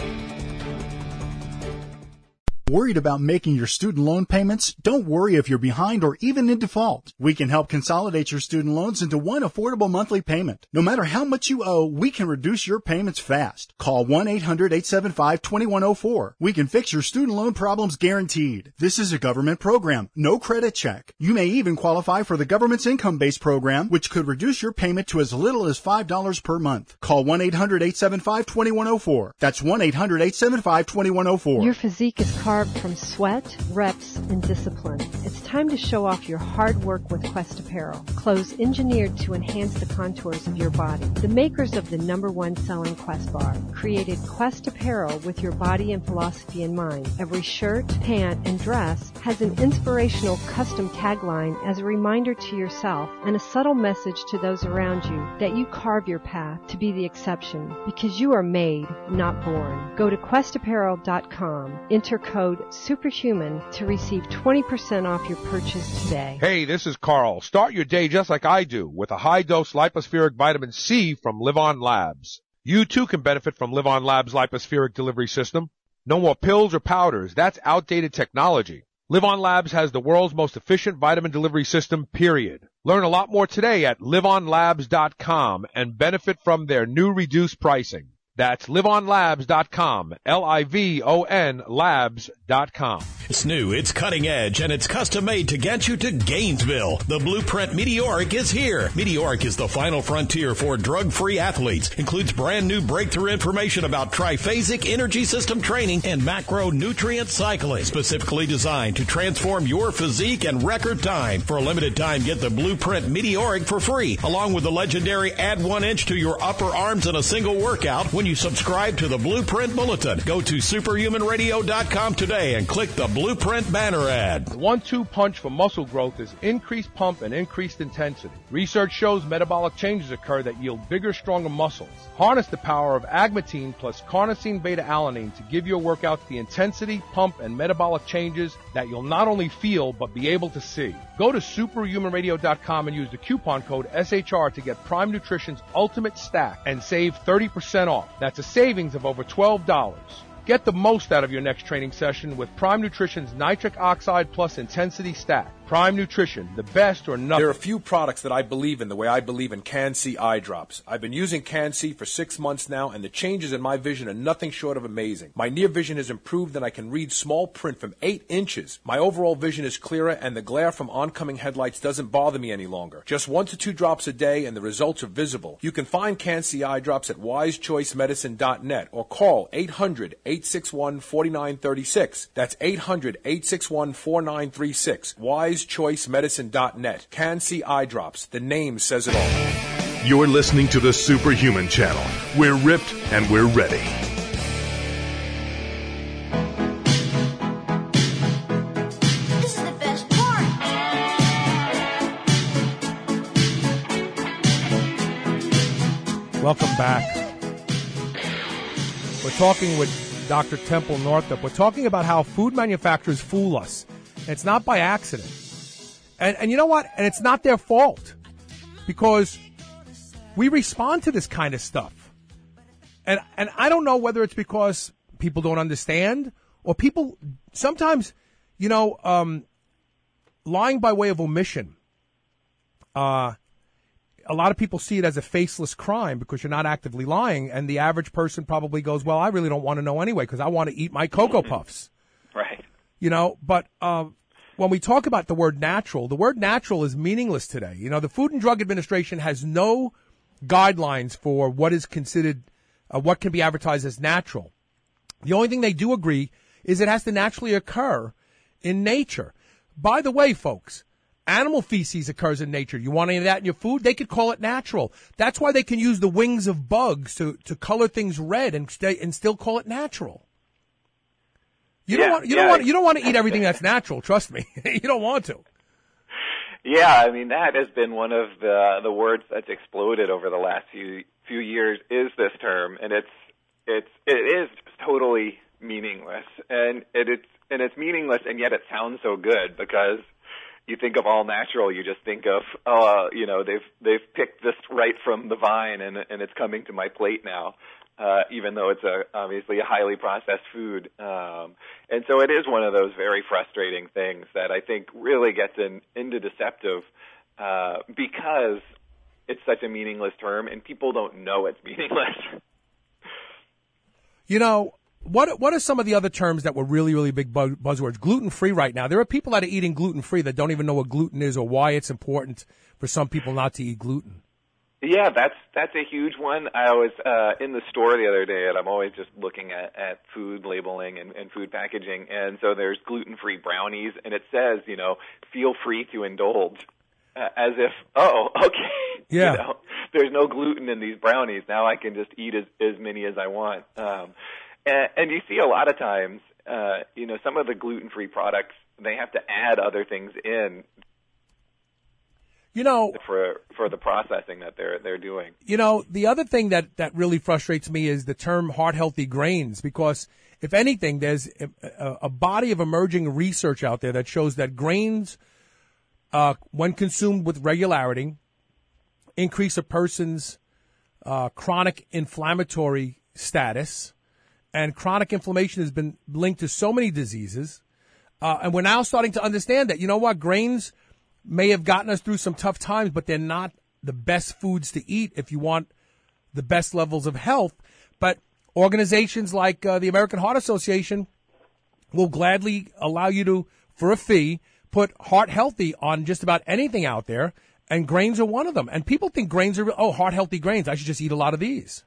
Worried about making your student loan payments? Don't worry if you're behind or even in default. We can help consolidate your student loans into one affordable monthly payment. No matter how much you owe, we can reduce your payments fast. Call one eight hundred eight seven five two one zero four. We can fix your student loan problems guaranteed. This is a government program, no credit check. You may even qualify for the government's income-based program, which could reduce your payment to as little as five dollars per month. Call one eight hundred eight seven five two one zero four. That's one eight hundred eight seven five two one zero four. Your physique is carved from sweat, reps, and discipline. It's time to show off your hard work with Quest Apparel. Clothes engineered to enhance the contours of your body. The makers of the number one selling Quest bar created Quest Apparel with your body and philosophy in mind. Every shirt, pant, and dress has an inspirational custom tagline as a reminder to yourself and a subtle message to those around you that you carve your path to be the exception because you are made, not born. Go to quest apparel dot com. Enter code Superhuman to receive twenty percent off your purchase today. Hey, this is Carl. Start your day just like I do with a high-dose lipospheric vitamin C from Live On Labs. You too can benefit from Live On Labs' lipospheric delivery system. No more pills or powders. That's outdated technology. Live On Labs has the world's most efficient vitamin delivery system, period. Learn a lot more today at live on labs dot com and benefit from their new reduced pricing. That's live on labs dot com, L I V O N labs dot com. It's new, it's cutting edge, and it's custom made to get you to Gainesville. The Blueprint Meteoric is here. Meteoric is the final frontier for drug-free athletes. Includes brand new breakthrough information about triphasic energy system training and macronutrient cycling, specifically designed to transform your physique in record time. For a limited time, get the Blueprint Meteoric for free, along with the legendary Add One Inch to Your Upper Arms in a Single Workout when you subscribe to the Blueprint Bulletin. Go to superhuman radio dot com today and click the Blueprint banner ad. The one two punch for muscle growth is increased pump and increased intensity. Research shows metabolic changes occur that yield bigger, stronger muscles. Harness the power of agmatine plus carnosine beta-alanine to give your workouts the intensity, pump, and metabolic changes that you'll not only feel but be able to see. Go to superhuman radio dot com and use the coupon code S H R to get Prime Nutrition's Ultimate Stack and save thirty percent off. That's a savings of over twelve dollars. Get the most out of your next training session with Prime Nutrition's Nitric Oxide Plus Intensity Stack. Prime Nutrition, the best or nothing. There are a few products that I believe in the way I believe in Can-C eye drops. I've been using Can-C for six months now, and the changes in my vision are nothing short of amazing. My near vision has improved, and I can read small print from eight inches. My overall vision is clearer, and the glare from oncoming headlights doesn't bother me any longer. Just one to two drops a day, and the results are visible. You can find Can-C eye drops at wise choice medicine dot net or call eight hundred, eight six one, four nine three six. That's eight hundred, eight six one, four nine three six. wise choice medicine dot net. Can-C eye drops. The name says it all. You're listening to the Superhuman Channel. We're ripped and we're ready. This is the best part. Welcome back. We're talking with Doctor Temple Northup. We're talking about how food manufacturers fool us. And it's not by accident. And, and you know what? And it's not their fault. Because we respond to this kind of stuff. And and I don't know whether it's because people don't understand or people sometimes, you know, um, lying by way of omission, uh, a lot of people see it as a faceless crime because you're not actively lying, and the average person probably goes, well, I really don't want to know anyway because I want to eat my Cocoa Puffs. Right. You know, but uh, when we talk about the word natural, the word natural is meaningless today. You know, the Food and Drug Administration has no guidelines for what is considered, uh, what can be advertised as natural. The only thing they do agree is it has to naturally occur in nature. By the way, folks, animal feces occurs in nature. You want any of that in your food? They could call it natural. That's why they can use the wings of bugs to, to color things red and stay, and still call it natural. You yeah, don't want you yeah. don't want you don't want to eat everything that's natural. Trust me, you don't want to. Yeah, I mean that has been one of the the words that's exploded over the last few few years is this term, and it's it's it is totally meaningless, and it, it's and it's meaningless, and yet it sounds so good because you think of all natural, you just think of oh, you know they've they've picked this right from the vine, and and it's coming to my plate now. Uh, even though it's a, obviously a highly processed food. Um, and so it is one of those very frustrating things that I think really gets in, into deceptive uh, because it's such a meaningless term and people don't know it's meaningless. You know, what what are some of the other terms that were really, really big buzz- buzzwords? Gluten-free right now. There are people that are eating gluten-free that don't even know what gluten is or why it's important for some people not to eat gluten. Yeah, that's that's a huge one. I was uh, in the store the other day, and I'm always just looking at, at food labeling and, and food packaging. And so there's gluten-free brownies, and it says, you know, feel free to indulge, uh, as if, oh, okay, yeah, you know, there's no gluten in these brownies. Now I can just eat as, as many as I want. Um, and, and you see a lot of times, uh, you know, some of the gluten-free products, they have to add other things in. You know, for for the processing that they're they're doing. You know, the other thing that, that really frustrates me is the term heart healthy grains, because if anything, there's a, a body of emerging research out there that shows that grains, uh, when consumed with regularity, increase a person's uh, chronic inflammatory status, and chronic inflammation has been linked to so many diseases, uh, and we're now starting to understand that. You know what, grains may have gotten us through some tough times, but they're not the best foods to eat if you want the best levels of health. But organizations like uh, the American Heart Association will gladly allow you to, for a fee, put heart healthy on just about anything out there, and grains are one of them. And people think grains are, oh, heart healthy grains, I should just eat a lot of these.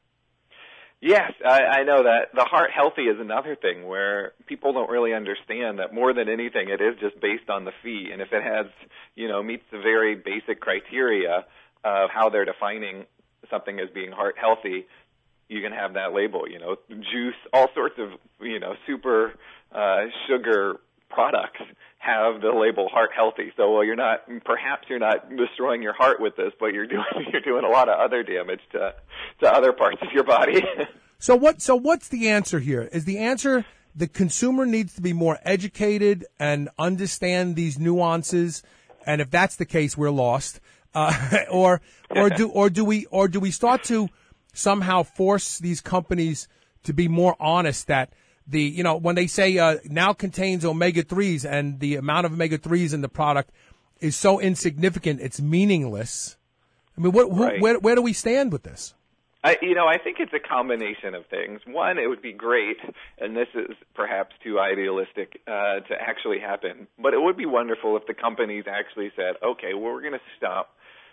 Yes, I, I know that. The heart healthy is another thing where people don't really understand that more than anything it is just based on the fee. And if it has, you know, meets the very basic criteria of how they're defining something as being heart healthy, you can have that label, you know, juice, all sorts of, you know, super uh, sugar products have the label heart healthy. So, well, you're not, perhaps you're not destroying your heart with this, but you're doing, you're doing a lot of other damage to, to other parts of your body. So what, so what's the answer here? Is the answer the consumer needs to be more educated and understand these nuances? And if that's the case, we're lost. Uh, or, or do, or do we, or do we start to somehow force these companies to be more honest that the, you know, when they say, uh, now contains omega threes and the amount of omega threes in the product is so insignificant, it's meaningless. I mean, what, Right. who, where, where do we stand with this? I, you know, I think it's a combination of things. One, it would be great, and this is perhaps too idealistic uh, to actually happen, but it would be wonderful if the companies actually said, okay, well, we're going to stop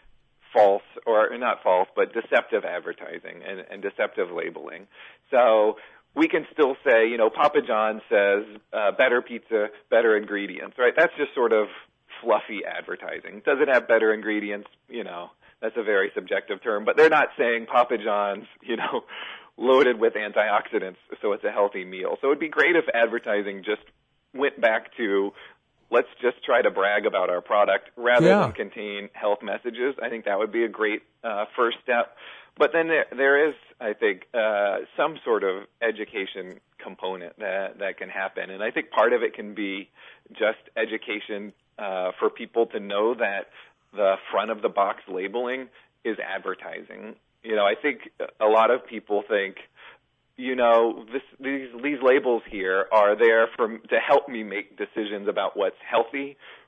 false, or not false, but deceptive advertising and, and deceptive labeling. So we can still say, you know, Papa John says uh, better pizza, better ingredients, right? That's just sort of fluffy advertising. Does it have better ingredients? You know, that's a very subjective term, but they're not saying Papa John's, you know, loaded with antioxidants, so it's a healthy meal. So it would be great if advertising just went back to, let's just try to brag about our product rather Yeah. than contain health messages. I think that would be a great uh, first step. But then there, there is, I think, uh, some sort of education component that, that can happen. And I think part of it can be just education uh, for people to know that the front of the box labeling is advertising. You know, I think a lot of people think, you know, this, these these labels here are there for to help me make decisions about what's healthy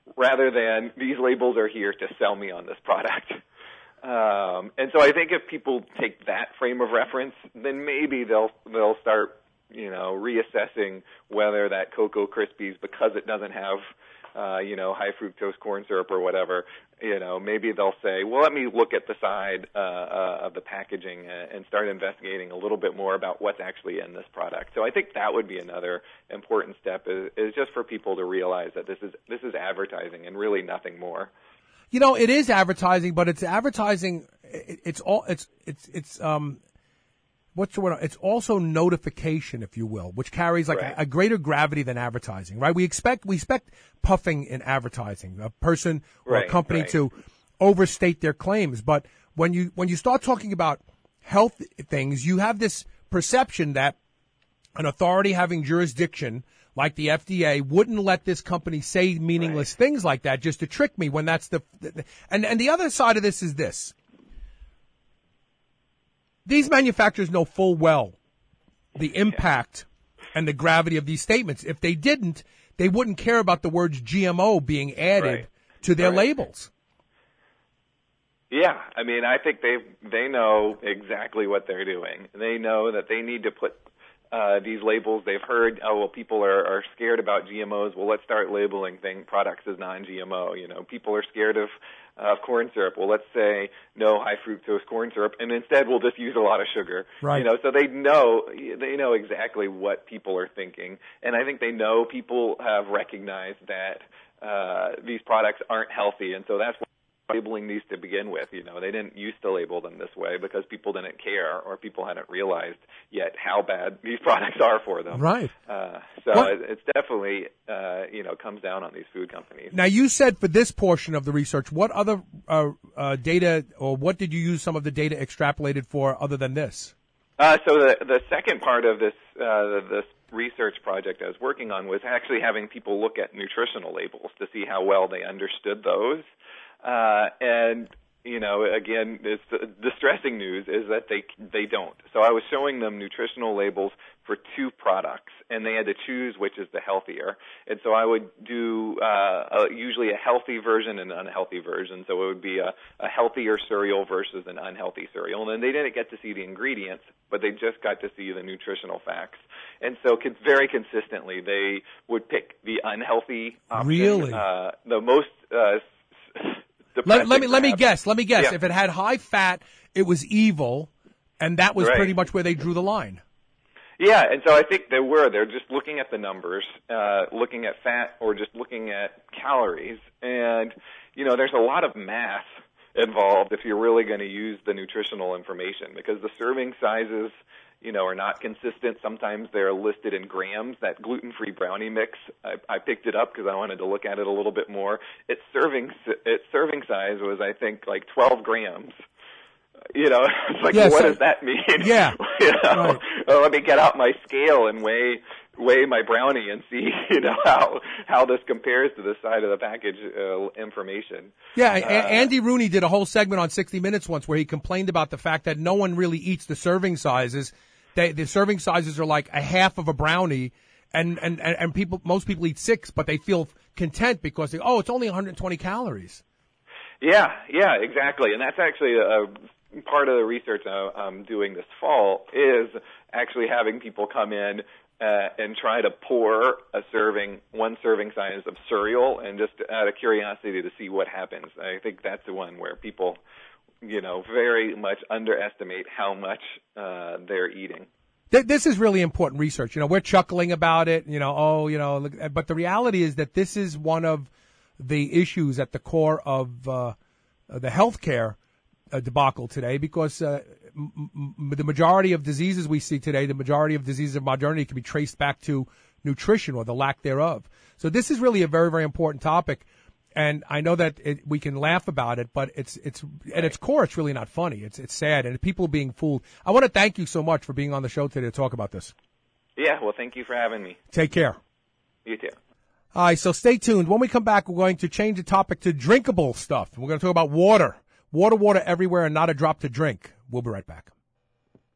rather than these labels are here to sell me on this product. Um, and so I think if people take that frame of reference, then maybe they'll they'll start, you know, reassessing whether that Cocoa Krispies, because it doesn't have, uh, you know, high fructose corn syrup or whatever, you know, maybe they'll say, well, let me look at the side uh, uh, of the packaging and start investigating a little bit more about what's actually in this product. So I think that would be another important step, is, is just for people to realize that this is this is advertising and really nothing more. You know, it is advertising, but it's advertising. It's all. It's it's it's um. What's the word? It's also notification, if you will, which carries like right. a, a greater gravity than advertising, right? We expect we expect puffing in advertising, a person or right, a company right. to overstate their claims. But when you when you start talking about health things, you have this perception that an authority having jurisdiction like the F D A wouldn't let this company say meaningless right. things like that just to trick me, when that's the, the and and the other side of this is this. These manufacturers know full well the impact yeah. and the gravity of these statements. If they didn't, they wouldn't care about the words G M O being added right. to their right. labels. Yeah, I mean, I think they they know exactly what they're doing. They know that they need to put Uh, these labels. They've heard, oh, well, people are, are scared about G M Os. Well, let's start labeling thing, products as non-G M O. You know, people are scared of uh, corn syrup. Well, let's say no high fructose corn syrup, and instead we'll just use a lot of sugar. Right. You know, so they know they know exactly what people are thinking, and I think they know people have recognized that uh, these products aren't healthy, and so that's why labeling these to begin with. You know, they didn't used to label them this way because people didn't care, or people hadn't realized yet how bad these products are for them. Right. Uh, so What? it, it's definitely, uh, you know, comes down on these food companies. Now, you said for this portion of the research, what other uh, uh, data, or what did you use some of the data extrapolated for other than this? Uh, so the the second part of this uh, this research project I was working on was actually having people look at nutritional labels to see how well they understood those. Uh, and, you know, again, this distressing news is that they they don't. So I was showing them nutritional labels for two products, and they had to choose which is the healthier. And so I would do uh, a, usually a healthy version and an unhealthy version. So it would be a, a healthier cereal versus an unhealthy cereal. And then they didn't get to see the ingredients, but they just got to see the nutritional facts. And so con- very consistently, they would pick the unhealthy option. Really? Uh, the most uh, Let, let me let me guess. Let me guess. Yeah. If it had high fat, it was evil, and that was Right. pretty much where they drew the line. Yeah, and so I think they were. They're just looking at the numbers, uh, looking at fat, or just looking at calories. And, you know, there's a lot of math involved if you're really going to use the nutritional information, because the serving sizes, you know, are not consistent. Sometimes they're listed in grams. That gluten-free brownie mix, I, I picked it up because I wanted to look at it a little bit more. Its serving its serving size was, I think, like twelve grams. You know, it's like, Yeah, what so- does that mean? Yeah. you know, Right. oh, let me get out my scale and weigh weigh my brownie and see, you know, how how this compares to the side of the package uh, information. Yeah, Uh, A- Andy Rooney did a whole segment on sixty minutes once where he complained about the fact that no one really eats the serving sizes. They, the serving sizes are like a half of a brownie, and, and, and, and people, most people eat six, but they feel content because they, oh, it's only one hundred twenty calories. Yeah, yeah, exactly. And that's actually a part of the research I'm doing this fall, is actually having people come in uh, and try to pour a serving, one serving size of cereal, and just out of curiosity to see what happens. I think that's the one where people, you know, very much underestimate how much uh, they're eating. Th- This is really important research. You know, we're chuckling about it, you know, oh, you know, look, but the reality is that this is one of the issues at the core of uh, the healthcare uh, debacle today, because uh, m- m- the majority of diseases we see today, the majority of diseases of modernity, can be traced back to nutrition or the lack thereof. So this is really a very, very important topic. And I know that it, we can laugh about it, but it's it's at its core, it's really not funny. It's it's sad, and people being fooled. I want to thank you so much for being on the show today to talk about this. Yeah, well, thank you for having me. Take care. You too. All right, so stay tuned. When we come back, we're going to change the topic to drinkable stuff. We're going to talk about water. Water, water everywhere, and not a drop to drink. We'll be right back.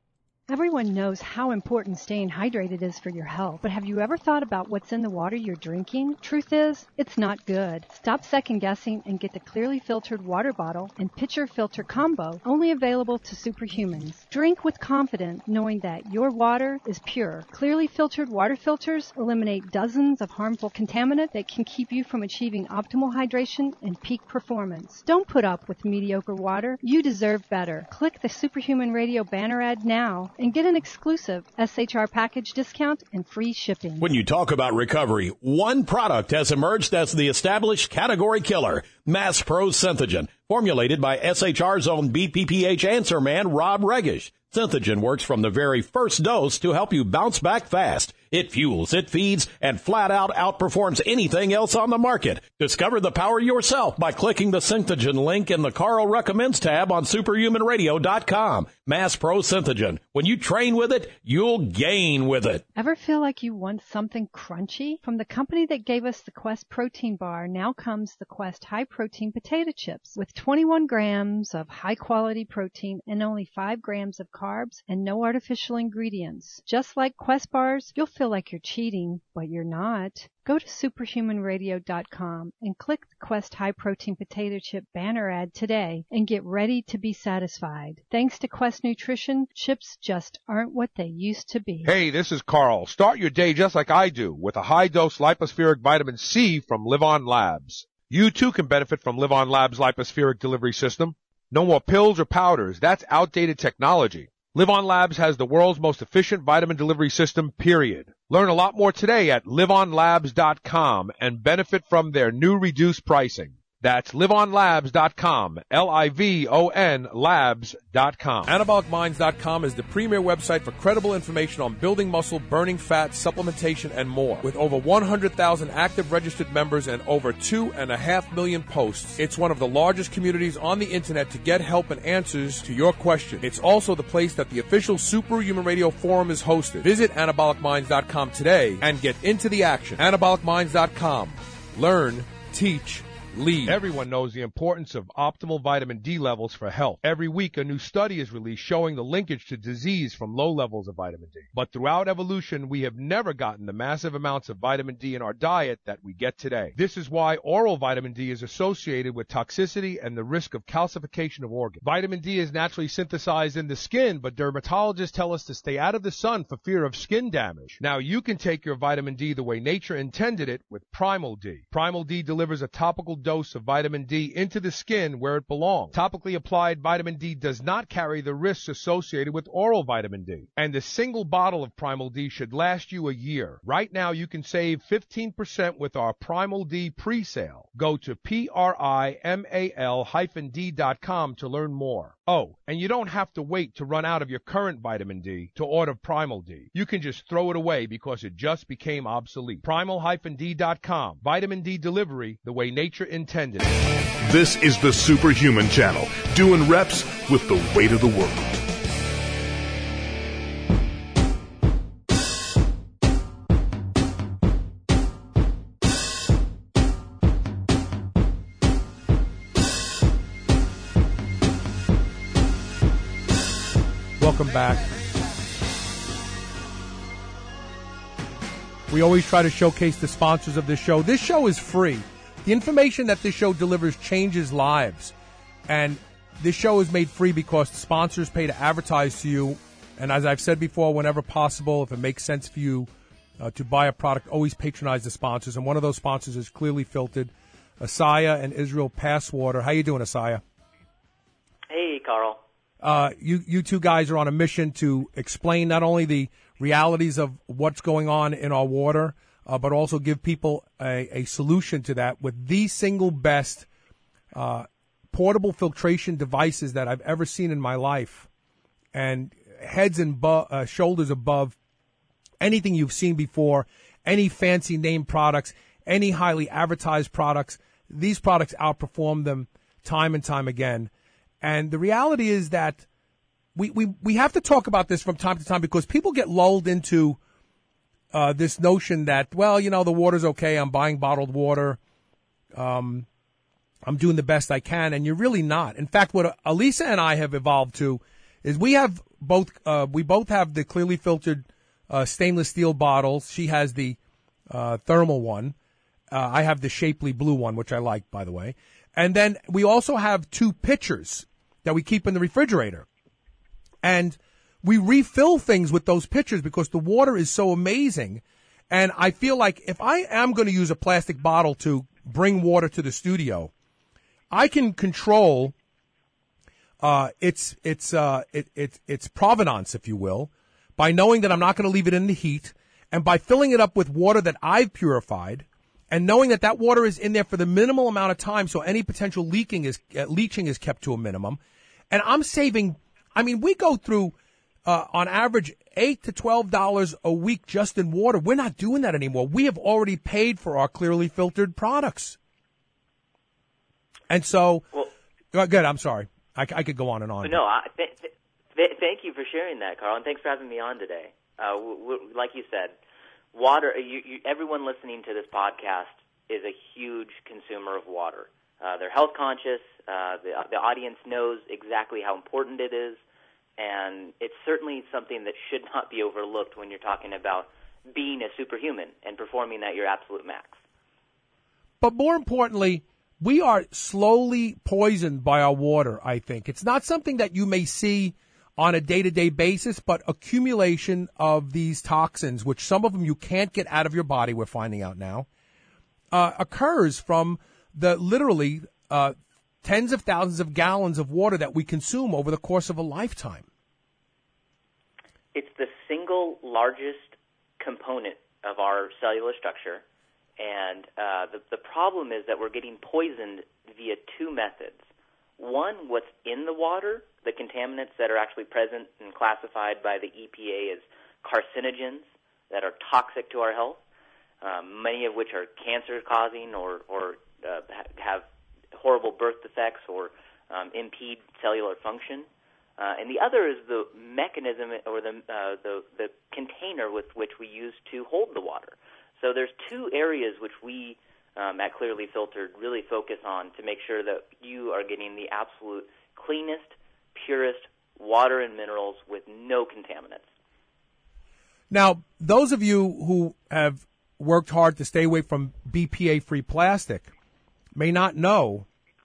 Everyone knows how important staying hydrated is for your health, but have you ever thought about what's in the water you're drinking? Truth is, it's not good. Stop second guessing and get the clearly filtered water bottle and pitcher filter combo, only available to superhumans. Drink with confidence, knowing that your water is pure. Clearly filtered water filters eliminate dozens of harmful contaminants that can keep you from achieving optimal hydration and peak performance. Don't put up with mediocre water. You deserve better. Click the Superhuman Radio banner ad now and get an exclusive S H R package discount and free shipping. When you talk about recovery, one product has emerged as the established category killer, Mass Pro Synthogen, formulated by S H R's own B P P H answer man, Rob Regish. Synthogen works from the very first dose to help you bounce back fast. It fuels, it feeds, and flat out outperforms anything else on the market. Discover the power yourself by clicking the Synthogen link in the Carl Recommends tab on superhuman radio dot com. Mass Pro Synthogen. When you train with it, you'll gain with it. Ever feel like you want something crunchy? From the company that gave us the Quest protein bar, now comes the Quest high protein potato chips with twenty-one grams of high quality protein and only five grams of carbs and no artificial ingredients. Just like Quest bars, you'll feel like you're cheating, but you're not. Go to superhuman radio dot com and click the Quest High Protein Potato Chip banner ad today and get ready to be satisfied. Thanks to Quest Nutrition, chips just aren't what they used to be. Hey, this is Carl. Start your day just like I do with a high-dose lipospheric vitamin C from Live On Labs. You too can benefit from Live On Labs' lipospheric delivery system. No more pills or powders. That's outdated technology. Live On Labs has the world's most efficient vitamin delivery system, period. Learn a lot more today at live on labs dot com and benefit from their new reduced pricing. That's live on labs dot com, L I V O N labs dot com. anabolic minds dot com is the premier website for credible information on building muscle, burning fat, supplementation, and more. With over one hundred thousand active registered members and over two and a half million posts, it's one of the largest communities on the internet to get help and answers to your questions. It's also the place that the official Superhuman Radio Forum is hosted. Visit anabolic minds dot com today and get into the action. anabolic minds dot com. Learn, teach, lead. Everyone knows the importance of optimal vitamin D levels for health. Every week, a new study is released showing the linkage to disease from low levels of vitamin D. But throughout evolution, we have never gotten the massive amounts of vitamin D in our diet that we get today. This is why oral vitamin D is associated with toxicity and the risk of calcification of organs. Vitamin D is naturally synthesized in the skin, but dermatologists tell us to stay out of the sun for fear of skin damage. Now, you can take your vitamin D the way nature intended it with Primal D. Primal D delivers a topical dose of vitamin D into the skin where it belongs. Topically applied vitamin D does not carry the risks associated with oral vitamin D. And a single bottle of Primal D should last you a year. Right now, you can save fifteen percent with our Primal D pre-sale. Go to P R I M A L D dot com to learn more. Oh, and you don't have to wait to run out of your current vitamin D to order Primal D. You can just throw it away because it just became obsolete. Primal D dot com. Vitamin D delivery the way nature intended. This is the Superhuman Channel, doing reps with the weight of the world. Welcome back. We always try to showcase the sponsors of this show. This show is free. The information that this show delivers changes lives. And this show is made free because the sponsors pay to advertise to you. And as I've said before, whenever possible, if it makes sense for you uh, to buy a product, always patronize the sponsors. And one of those sponsors is Clearly Filtered, Asaya and Israel Passwater. How you doing, Asaya? Hey, Carl. Uh, you, you two guys are on a mission to explain not only the realities of what's going on in our water, uh, but also give people a, a solution to that with the single best uh, portable filtration devices that I've ever seen in my life, and heads and bu- uh, shoulders above anything you've seen before, any fancy name products, any highly advertised products. These products outperform them time and time again. And the reality is that we, we, we have to talk about this from time to time because people get lulled into uh, this notion that, well, you know, the water's okay. I'm buying bottled water. Um, I'm doing the best I can. And you're really not. In fact, what Alisa and I have evolved to is we have both uh, we both have the clearly filtered uh, stainless steel bottles. She has the uh, thermal one. Uh, I have the shapely blue one, which I like, by the way. And then we also have two pitchers that we keep in the refrigerator. And we refill things with those pitchers because the water is so amazing. And I feel like if I am going to use a plastic bottle to bring water to the studio, I can control uh, its its uh, it, it, its provenance, if you will, by knowing that I'm not going to leave it in the heat, and by filling it up with water that I've purified, and knowing that that water is in there for the minimal amount of time, so any potential leaking is uh, leaching is kept to a minimum. And I'm saving. I mean, we go through uh, on average eight to twelve dollars a week just in water. We're not doing that anymore. We have already paid for our clearly filtered products. And so, well, uh, good. I'm sorry. I, I could go on and on. No, I, th- th- thank you for sharing that, Carl, and thanks for having me on today. Uh, w- w- like you said, water. You, you, everyone listening to this podcast is a huge consumer of water. Uh, they're health conscious. Uh, the, the audience knows exactly how important it is, and it's certainly something that should not be overlooked when you're talking about being a superhuman and performing at your absolute max. But more importantly, we are slowly poisoned by our water, I think. It's not something that you may see on a day-to-day basis, but accumulation of these toxins, which some of them you can't get out of your body, we're finding out now, uh, occurs from the literally uh, tens of thousands of gallons of water that we consume over the course of a lifetime. It's the single largest component of our cellular structure. And uh, the, the problem is that we're getting poisoned via two methods. One, what's in the water, the contaminants that are actually present and classified by the E P A as carcinogens that are toxic to our health, um, many of which are cancer-causing or, or uh, have horrible birth defects or um, impede cellular function. Uh, and the other is the mechanism or the, uh, the, the container with which we use to hold the water. So there's two areas which we um, at Clearly Filtered really focus on to make sure that you are getting the absolute cleanest, purest water and minerals with no contaminants. Now, those of you who have worked hard to stay away from B P A-free plastic may not know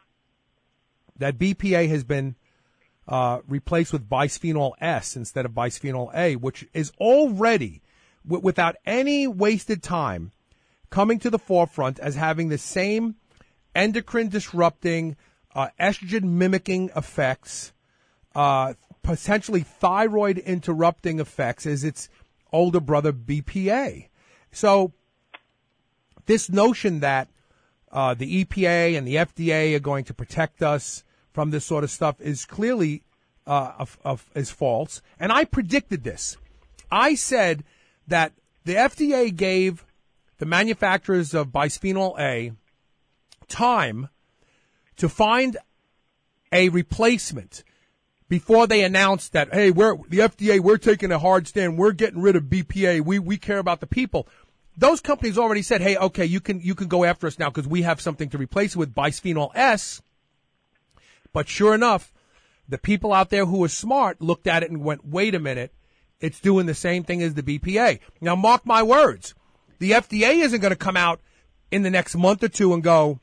that B P A has been uh, replaced with bisphenol S instead of bisphenol A, which is already, without any wasted time, coming to the forefront as having the same endocrine-disrupting, uh, estrogen-mimicking effects, uh, potentially thyroid-interrupting effects as its older brother B P A. So this notion that uh, the E P A and the F D A are going to protect us from this sort of stuff is clearly uh, of, of, is false. And I predicted this. I said that the F D A gave the manufacturers of bisphenol A time to find a replacement before they announced that, hey, we're the F D A, we're taking a hard stand, we're getting rid of B P A, we we care about the people. Those companies already said, hey, okay, you can you can go after us now because we have something to replace it with, bisphenol S. But sure enough, the people out there who were smart looked at it and went, wait a minute, it's doing the same thing as the B P A. Now, mark my words. The F D A isn't going to come out in the next month or two and go,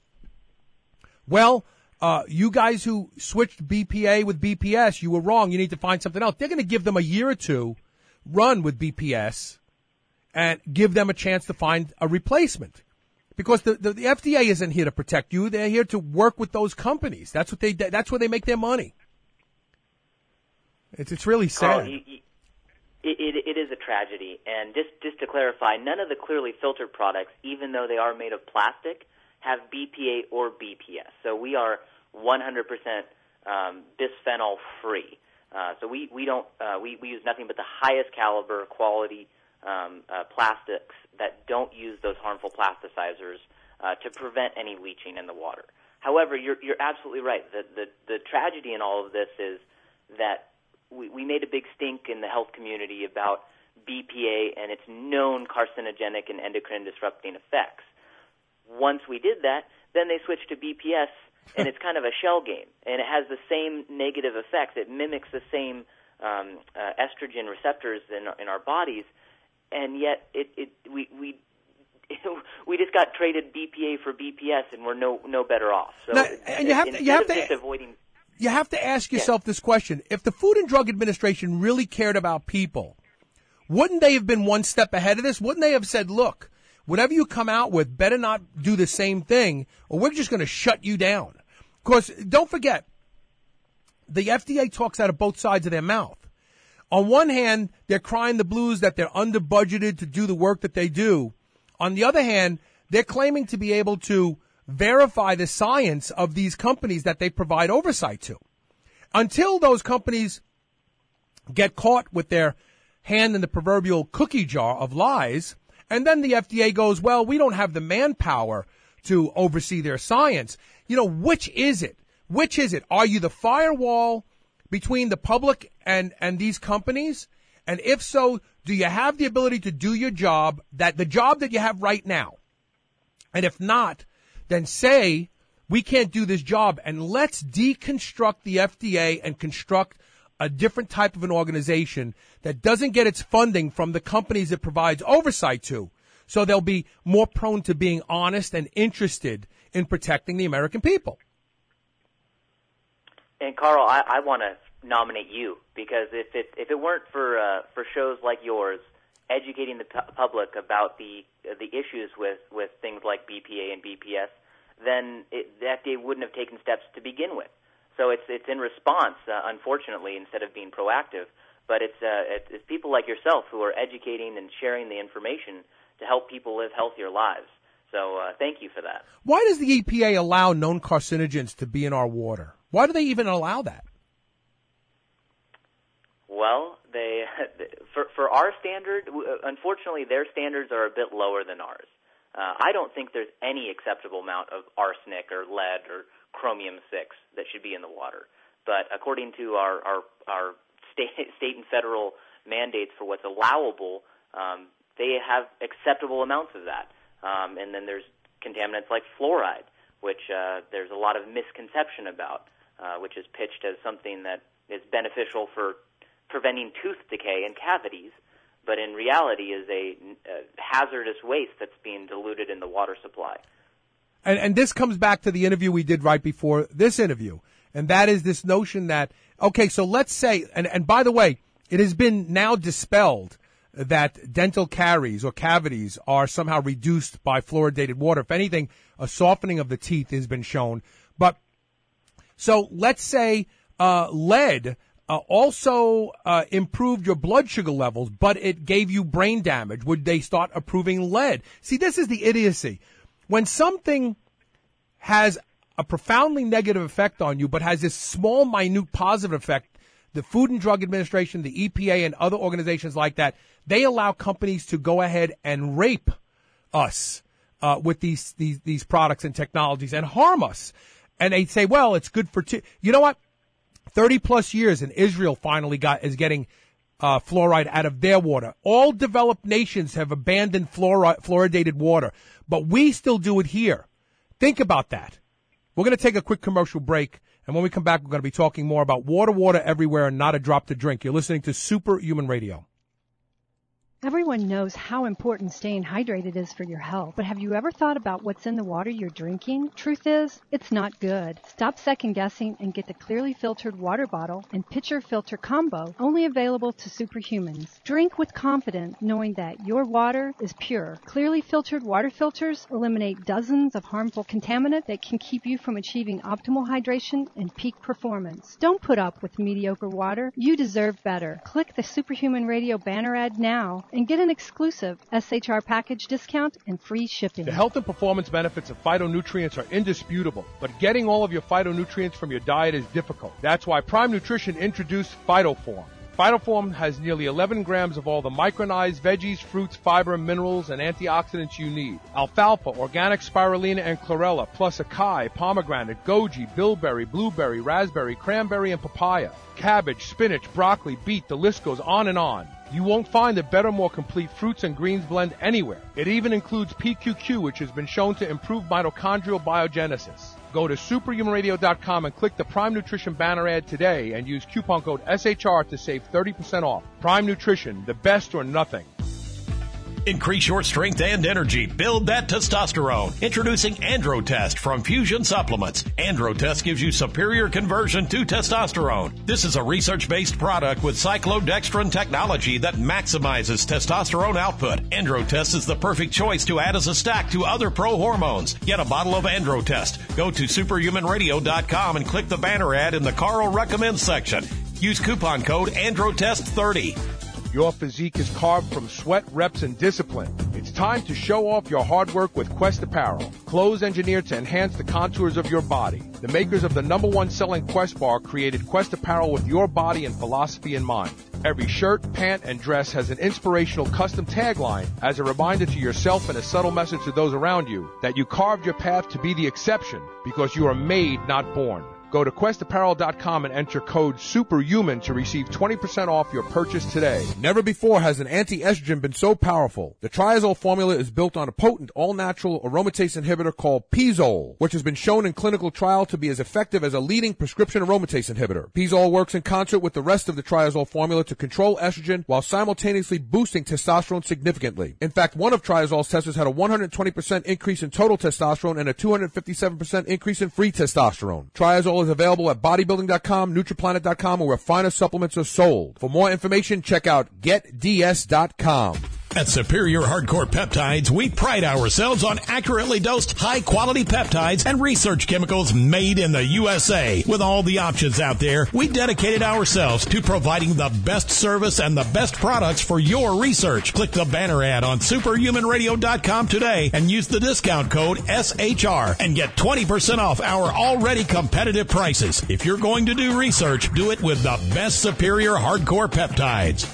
well, uh, you guys who switched B P A with B P S, you were wrong. You need to find something else. They're going to give them a year or two, run with B P S, and give them a chance to find a replacement. Because the, the, the F D A isn't here to protect you. They're here to work with those companies. That's what they. That's where they make their money. It's it's really sad. Carl, you, you, it, it, it is a tragedy. And just, just to clarify, none of the Clearly Filtered products, even though they are made of plastic, have B P A or B P S. So we are one hundred percent um, bisphenol free. Uh, so we, we don't uh, we, we use nothing but the highest caliber quality um, uh, plastics that don't use those harmful plasticizers uh, to prevent any leaching in the water. However, you're you're absolutely right. The the, the tragedy in all of this is that we, we made a big stink in the health community about B P A and its known carcinogenic and endocrine disrupting effects. Once we did that, then they switched to B P S, and it's kind of a shell game, and it has the same negative effects. It mimics the same um, uh, estrogen receptors in in our bodies, and yet it, it we we we just got traded B P A for B P S, and we're no no better off. So now, and you have to, you have to just avoiding. You have to ask yourself this question. If the Food and Drug Administration really cared about people, wouldn't they have been one step ahead of this? Wouldn't they have said, look, whatever you come out with, better not do the same thing, or we're just going to shut you down? Of course, don't forget, the F D A talks out of both sides of their mouth. On one hand, they're crying the blues that they're under-budgeted to do the work that they do. On the other hand, they're claiming to be able to verify the science of these companies that they provide oversight to. Until those companies get caught with their hand in the proverbial cookie jar of lies, and then the F D A goes, well, we don't have the manpower to oversee their science. You know, which is it? Which is it? Are you the firewall between the public and, and these companies? And if so, do you have the ability to do your job, that the job that you have right now? And if not, then say, we can't do this job, and let's deconstruct the F D A and construct a different type of an organization that doesn't get its funding from the companies it provides oversight to. So they'll be more prone to being honest and interested in protecting the American people. And Carl, I, I want to nominate you, because if it if it weren't for uh, for shows like yours educating the pu- public about the uh, the issues with, with things like B P A and B P S, then it, the F D A wouldn't have taken steps to begin with. So it's it's in response, uh, unfortunately, instead of being proactive. But it's, uh, it's it's people like yourself who are educating and sharing the information to help people live healthier lives. So uh, thank you for that. Why does the E P A allow known carcinogens to be in our water? Why do they even allow that? Well, they for for our standard, unfortunately, their standards are a bit lower than ours. Uh, I don't think there's any acceptable amount of arsenic or lead or chromium six that should be in the water. But according to our our, our state, state and federal mandates for what's allowable, um, they have acceptable amounts of that. Um, and then there's contaminants like fluoride, which uh, there's a lot of misconception about, uh, which is pitched as something that is beneficial for preventing tooth decay and cavities, but in reality is a, a hazardous waste that's being diluted in the water supply. And, and this comes back to the interview we did right before this interview, and that is this notion that, okay, so let's say, and, and by the way, it has been now dispelled that dental caries or cavities are somehow reduced by fluoridated water. If anything, a softening of the teeth has been shown. But so let's say uh, lead uh, also uh, improved your blood sugar levels, but it gave you brain damage. Would they start approving lead? See, this is the idiocy. When something has a profoundly negative effect on you, but has this small, minute positive effect, the Food and Drug Administration, the E P A, and other organizations like that, they allow companies to go ahead and rape us uh, with these, these these products and technologies and harm us. And they say, well, it's good for t-. You know what? thirty plus years, and Israel finally got is getting uh, fluoride out of their water. All developed nations have abandoned fluoride, fluoridated water, but we still do it here. Think about that. We're going to take a quick commercial break, and when we come back, we're going to be talking more about water, water everywhere, and not a drop to drink. You're listening to Superhuman Radio. Everyone knows how important staying hydrated is for your health, but have you ever thought about what's in the water you're drinking? Truth is, it's not good. Stop second guessing and get the clearly filtered water bottle and pitcher filter combo, only available to superhumans. Drink with confidence, knowing that your water is pure. Clearly filtered water filters eliminate dozens of harmful contaminants that can keep you from achieving optimal hydration and peak performance. Don't put up with mediocre water. You deserve better. Click the Superhuman Radio banner ad now and get an exclusive S H R package discount and free shipping. The health and performance benefits of phytonutrients are indisputable, but getting all of your phytonutrients from your diet is difficult. That's why Prime Nutrition introduced PhytoForm. PhytoForm has nearly eleven grams of all the micronized veggies, fruits, fiber, minerals, and antioxidants you need. Alfalfa, organic spirulina, and chlorella, plus acai, pomegranate, goji, bilberry, blueberry, raspberry, cranberry, and papaya. Cabbage, spinach, broccoli, beet, the list goes on and on. You won't find a better, more complete fruits and greens blend anywhere. It even includes P Q Q, which has been shown to improve mitochondrial biogenesis. Go to superhuman radio dot com and click the Prime Nutrition banner ad today and use coupon code S H R to save thirty percent off. Prime Nutrition, the best or nothing. Increase your strength and energy. Build that testosterone. Introducing Androtest from Fusion Supplements. Androtest gives you superior conversion to testosterone. This is a research-based product with cyclodextrin technology that maximizes testosterone output. Androtest is the perfect choice to add as a stack to other pro hormones. Get a bottle of Androtest. Go to superhuman radio dot com and click the banner ad in the Carl Recommends section. Use coupon code Androtest thirty. Your physique is carved from sweat, reps, and discipline. It's time to show off your hard work with Quest Apparel. Clothes engineered to enhance the contours of your body. The makers of the number one selling Quest bar created Quest Apparel with your body and philosophy in mind. Every shirt, pant, and dress has an inspirational custom tagline as a reminder to yourself and a subtle message to those around you that you carved your path to be the exception because you are made, not born. Go to quest apparel dot com and enter code SUPERHUMAN to receive twenty percent off your purchase today. Never before has an anti-estrogen been so powerful. The Triazole formula is built on a potent, all-natural aromatase inhibitor called Pizole, which has been shown in clinical trial to be as effective as a leading prescription aromatase inhibitor. Pizole works in concert with the rest of the Triazole formula to control estrogen while simultaneously boosting testosterone significantly. In fact, one of Triazole's testers had a one hundred twenty percent increase in total testosterone and a two hundred fifty-seven percent increase in free testosterone. Triazole is available at bodybuilding dot com, nutriplanet dot com, or where finer supplements are sold. For more information, check out get d s dot com. At Superior Hardcore Peptides, we pride ourselves on accurately dosed, high-quality peptides and research chemicals made in the U S A. With all the options out there, we dedicated ourselves to providing the best service and the best products for your research. Click the banner ad on superhuman radio dot com today and use the discount code S H R and get twenty percent off our already competitive prices. If you're going to do research, do it with the best Superior Hardcore Peptides.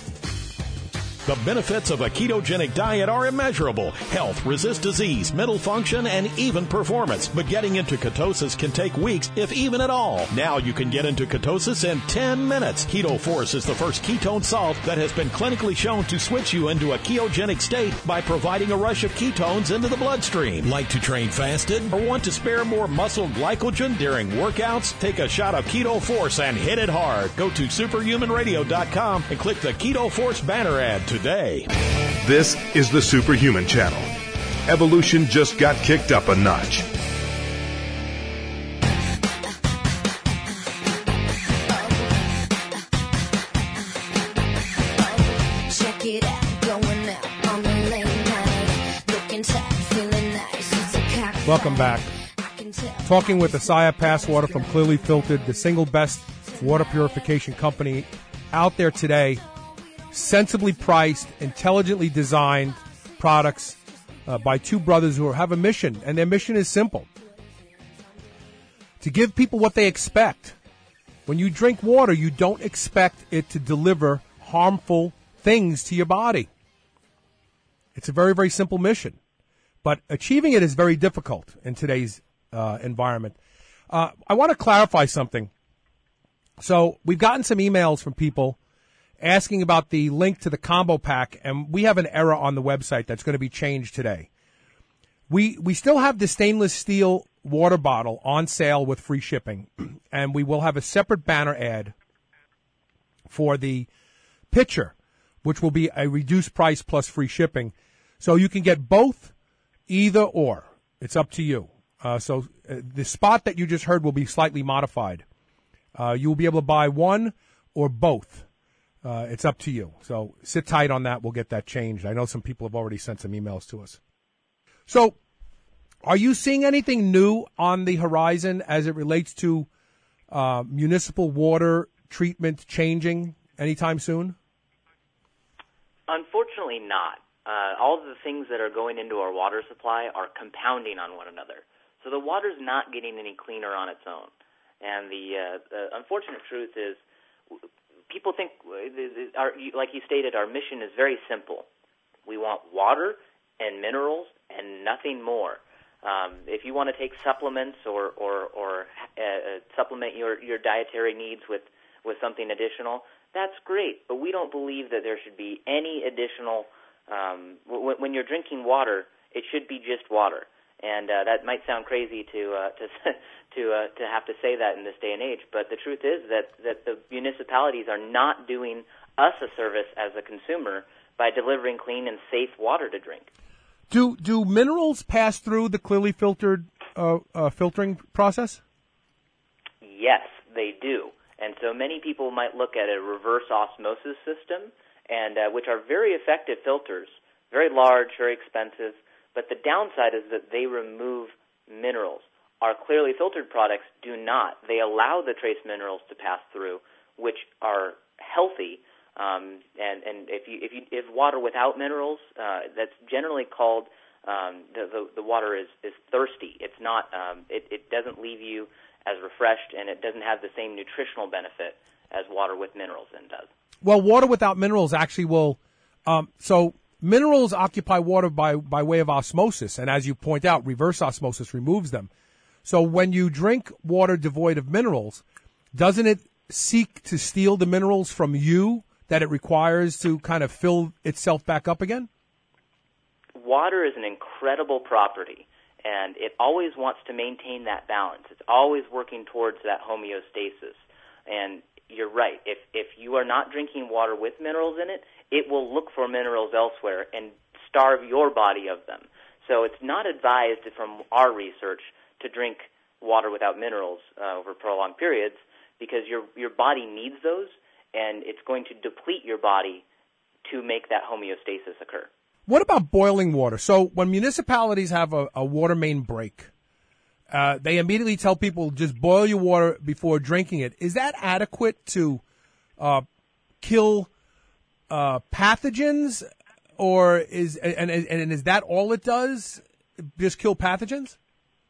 The benefits of a ketogenic diet are immeasurable. Health, resist disease, mental function, and even performance. But getting into ketosis can take weeks, if even at all. Now you can get into ketosis in ten minutes. Keto Force is the first ketone salt that has been clinically shown to switch you into a ketogenic state by providing a rush of ketones into the bloodstream. Like to train fasted or want to spare more muscle glycogen during workouts? Take a shot of Keto Force and hit it hard. Go to superhuman radio dot com and click the Keto Force banner ad to today. This is the Superhuman Channel. Evolution just got kicked up a notch. Check it out, going out on the late night, looking tight, feeling nice. It's a cocktail. Welcome back. Talking with Asaya Pass Water from Clearly Filtered, the single best water purification company out there today. Sensibly priced, intelligently designed products uh, by two brothers who have a mission, and their mission is simple: to give people what they expect. When you drink water, you don't expect it to deliver harmful things to your body. It's a very, very simple mission, but achieving it is very difficult in today's uh, environment. Uh, I want to clarify something. So we've gotten some emails from people asking about the link to the combo pack, and we have an error on the website that's going to be changed today. We we still have the stainless steel water bottle on sale with free shipping, and we will have a separate banner ad for the pitcher, which will be a reduced price plus free shipping. So you can get both, either or. It's up to you. Uh, so uh, the spot that you just heard will be slightly modified. Uh, you will be able to buy one or both. Uh, it's up to you. So sit tight on that. We'll get that changed. I know some people have already sent some emails to us. So are you seeing anything new on the horizon as it relates to uh, municipal water treatment changing anytime soon? Unfortunately not. Uh, all of the things that are going into our water supply are compounding on one another. So the water's not getting any cleaner on its own. And the, uh, the unfortunate truth is people think, our, like you stated, our mission is very simple. We want water and minerals and nothing more. Um, if you want to take supplements or or, or uh, supplement your, your dietary needs with, with something additional, that's great. But we don't believe that there should be any additional. Um, when, when you're drinking water, it should be just water. And uh, that might sound crazy to uh, to to uh, to have to say that in this day and age, but the truth is that that the municipalities are not doing us a service as a consumer by delivering clean and safe water to drink. Do do minerals pass through the clearly filtered uh, uh, filtering process? Yes, they do. And so many people might look at a reverse osmosis system, and uh, which are very effective filters, very large, very expensive. But the downside is that they remove minerals. Our clearly filtered products do not. They allow the trace minerals to pass through, which are healthy. Um, and and if you if you if water without minerals, uh, that's generally called um, the, the the water is is thirsty. It's not. Um, it it doesn't leave you as refreshed, and it doesn't have the same nutritional benefit as water with minerals in does. Well, water without minerals actually will. Um, so minerals occupy water by by way of osmosis, and as you point out, reverse osmosis removes them. So when you drink water devoid of minerals, doesn't it seek to steal the minerals from you that it requires to kind of fill itself back up again? Water is an incredible property, and it always wants to maintain that balance. It's always working towards that homeostasis. And you're right. If if you are not drinking water with minerals in it, it will look for minerals elsewhere and starve your body of them. So it's not advised from our research to drink water without minerals uh, over prolonged periods, because your your body needs those, and it's going to deplete your body to make that homeostasis occur. What about boiling water? So when municipalities have a, a water main break, uh, they immediately tell people just boil your water before drinking it. Is that adequate to uh, kill uh, pathogens, or is and, and and is that all it does? Just kill pathogens?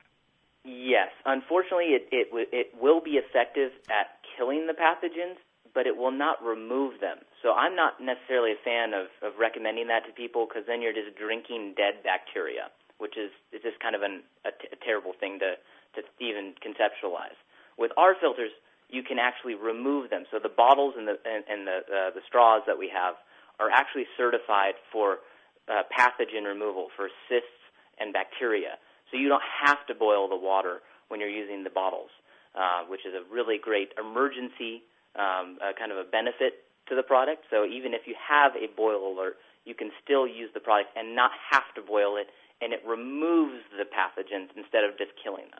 Yes, unfortunately, it it it will be effective at killing the pathogens, but it will not remove them. So I'm not necessarily a fan of, of recommending that to people, because then you're just drinking dead bacteria, which is, is just kind of an, a, t- a terrible thing to, to even conceptualize. With our filters, you can actually remove them. So the bottles and the and, and the uh, the straws that we have are actually certified for uh, pathogen removal, for cysts and bacteria. So you don't have to boil the water when you're using the bottles, uh, which is a really great emergency um, uh, kind of a benefit to the product. So even if you have a boil alert, you can still use the product and not have to boil it, and it removes the pathogens instead of just killing them.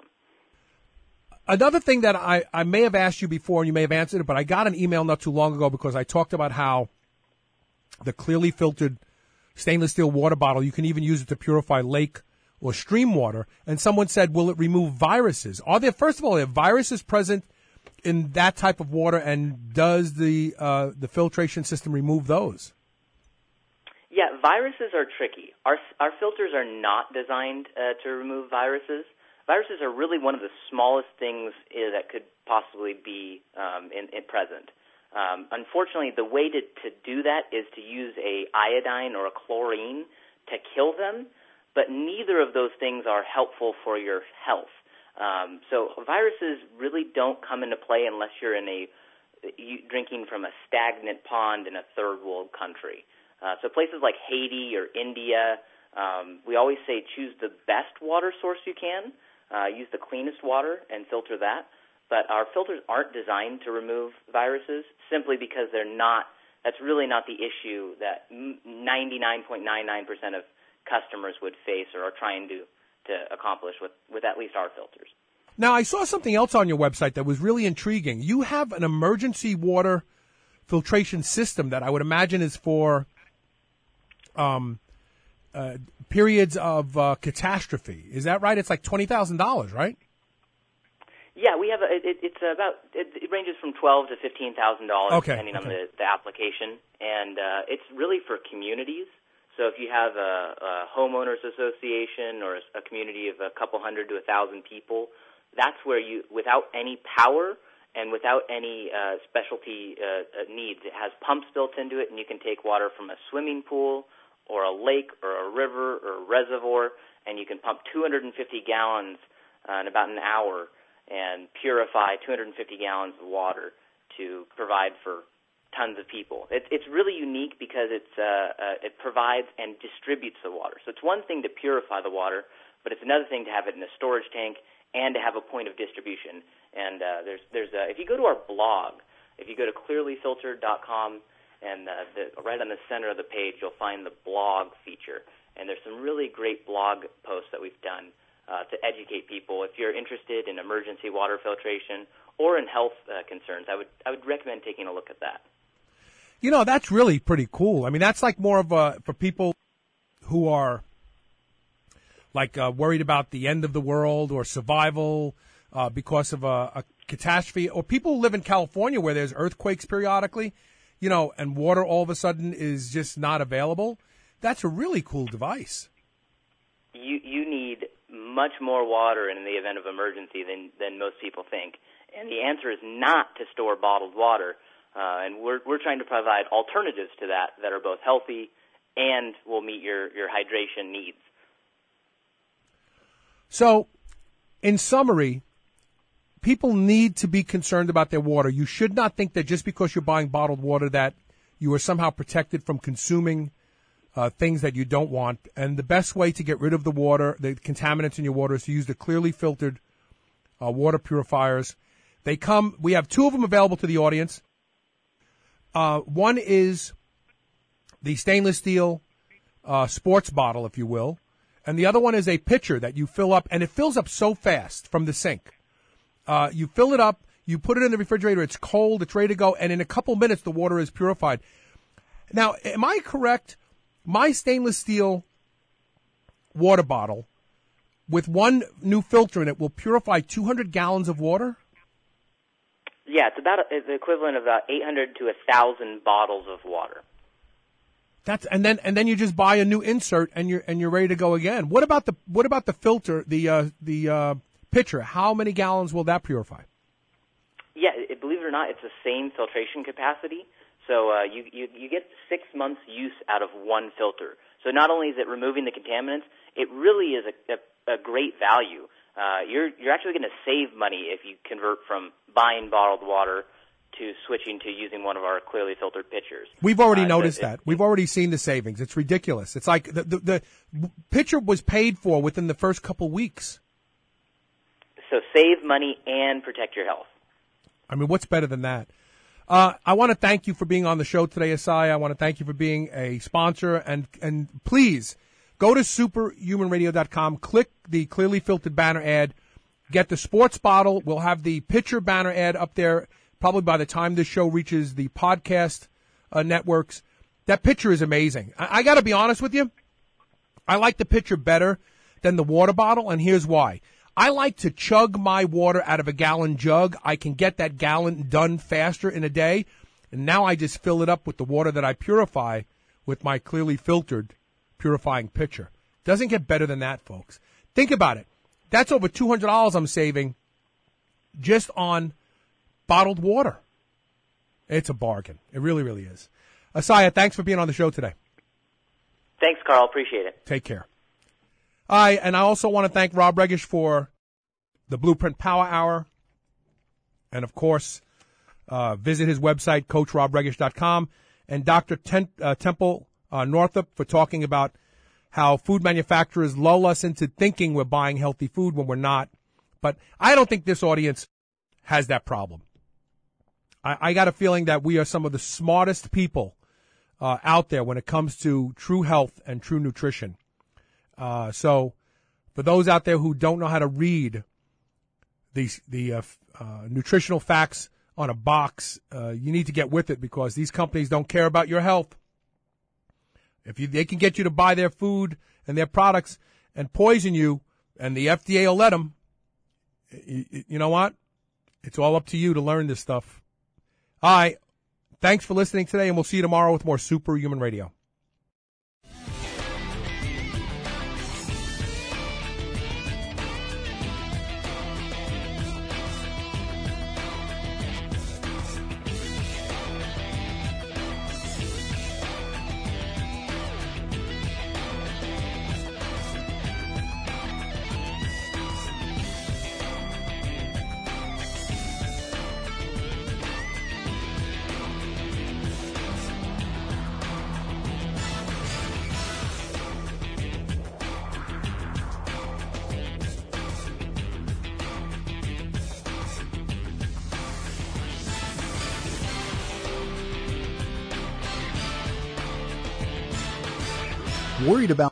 Another thing that I, I may have asked you before, and you may have answered it, but I got an email not too long ago because I talked about how the clearly filtered stainless steel water bottle, you can even use it to purify lake or stream water, and someone said, will it remove viruses? Are there, first of all, are there viruses present in that type of water, and does the uh, the filtration system remove those? Yeah, viruses are tricky. Our our filters are not designed uh, to remove viruses. Viruses are really one of the smallest things uh, that could possibly be um, in, in present. Um, unfortunately, the way to, to do that is to use a iodine or a chlorine to kill them, but neither of those things are helpful for your health. Um, so viruses really don't come into play unless you're in a you, drinking from a stagnant pond in a third world country. Uh, so places like Haiti or India, um, we always say choose the best water source you can, uh, use the cleanest water and filter that. But our filters aren't designed to remove viruses simply because they're not. That's really not the issue that ninety-nine point nine nine percent of customers would face or are trying to. to accomplish with, with at least our filters. Now, I saw something else on your website that was really intriguing. You have an emergency water filtration system that I would imagine is for um, uh, periods of uh, catastrophe. Is that right? It's like twenty thousand dollars, right? Yeah, we have a, it, it's about, it, it ranges from twelve to fifteen thousand dollars okay, depending okay. on the, the application. And uh, it's really for communities. So if you have a, a homeowners association or a, a community of a couple hundred to a thousand people, that's where you, without any power and without any uh, specialty uh, needs, it has pumps built into it, and you can take water from a swimming pool or a lake or a river or a reservoir, and you can pump two hundred fifty gallons uh, in about an hour and purify two hundred fifty gallons of water to provide for tons of people. It, it's really unique because it's uh, uh, it provides and distributes the water. So it's one thing to purify the water, but it's another thing to have it in a storage tank and to have a point of distribution. And uh, there's there's a, if you go to our blog, if you go to clearly filtered dot com, and uh, the, right on the center of the page, you'll find the blog feature. And there's some really great blog posts that we've done uh, to educate people. If you're interested in emergency water filtration or in health uh, concerns, I would I would recommend taking a look at that. You know, that's really pretty cool. I mean, that's like more of a, for people who are like uh, worried about the end of the world or survival uh, because of a, a catastrophe, or people who live in California where there's earthquakes periodically, you know, and water all of a sudden is just not available. That's a really cool device. You you need much more water in the event of emergency than, than most people think. And the answer is not to store bottled water. Uh, and we're we're trying to provide alternatives to that that are both healthy and will meet your, your hydration needs. So, in summary, people need to be concerned about their water. You should not think that just because you're buying bottled water that you are somehow protected from consuming uh, things that you don't want. And the best way to get rid of the water, the contaminants in your water, is to use the clearly filtered uh, water purifiers. They come, we have two of them available to the audience. Uh, one is the stainless steel uh, sports bottle, if you will. And the other one is a pitcher that you fill up, and it fills up so fast from the sink. Uh, you fill it up, you put it in the refrigerator, it's cold, it's ready to go, and in a couple minutes the water is purified. Now, am I correct? My stainless steel water bottle with one new filter in it will purify two hundred gallons of water? Yeah, it's about it's the equivalent of about eight hundred to one thousand bottles of water. That's and then and then you just buy a new insert and you're and you're ready to go again. What about the what about the filter, the uh, the uh, pitcher? How many gallons will that purify? Yeah, it, believe it or not, it's the same filtration capacity. So uh, you, you you get six months use out of one filter. So not only is it removing the contaminants, it really is a, a, a great value. Uh, you're you're actually going to save money if you convert from buying bottled water to switching to using one of our clearly filtered pitchers. We've already uh, noticed it, that. We've already seen the savings. It's ridiculous. It's like the, the, the pitcher was paid for within the first couple weeks. So save money and protect your health. I mean, what's better than that? Uh, I want to thank you for being on the show today, Asai. I want to thank you for being a sponsor. And, and please go to superhuman radio dot com, click the clearly filtered banner ad, get the sports bottle. We'll have the pitcher banner ad up there probably by the time this show reaches the podcast uh, networks. That pitcher is amazing. I, I got to be honest with you. I like the pitcher better than the water bottle, and here's why. I like to chug my water out of a gallon jug. I can get that gallon done faster in a day, and now I just fill it up with the water that I purify with my clearly filtered purifying pitcher. Doesn't get better than that, folks. Think about it. That's over two hundred dollars I'm saving just on bottled water. It's a bargain. It really, really is. Asaya, thanks for being on the show today. Thanks, Carl. Appreciate it. Take care. I and I also want to thank Rob Regish for the Blueprint Power Hour. And, of course, uh, visit his website, coach rob regish dot com. And Doctor Ten, uh, Temple uh, Northup for talking about how food manufacturers lull us into thinking we're buying healthy food when we're not. But I don't think this audience has that problem. I, I got a feeling that we are some of the smartest people uh, out there when it comes to true health and true nutrition. Uh, so for those out there who don't know how to read the, the uh, uh, nutritional facts on a box, uh, you need to get with it because these companies don't care about your health. If you, they can get you to buy their food and their products and poison you, and the F D A will let them, you, you know what? It's all up to you to learn this stuff. All right. Thanks for listening today, and we'll see you tomorrow with more Superhuman Radio. worried about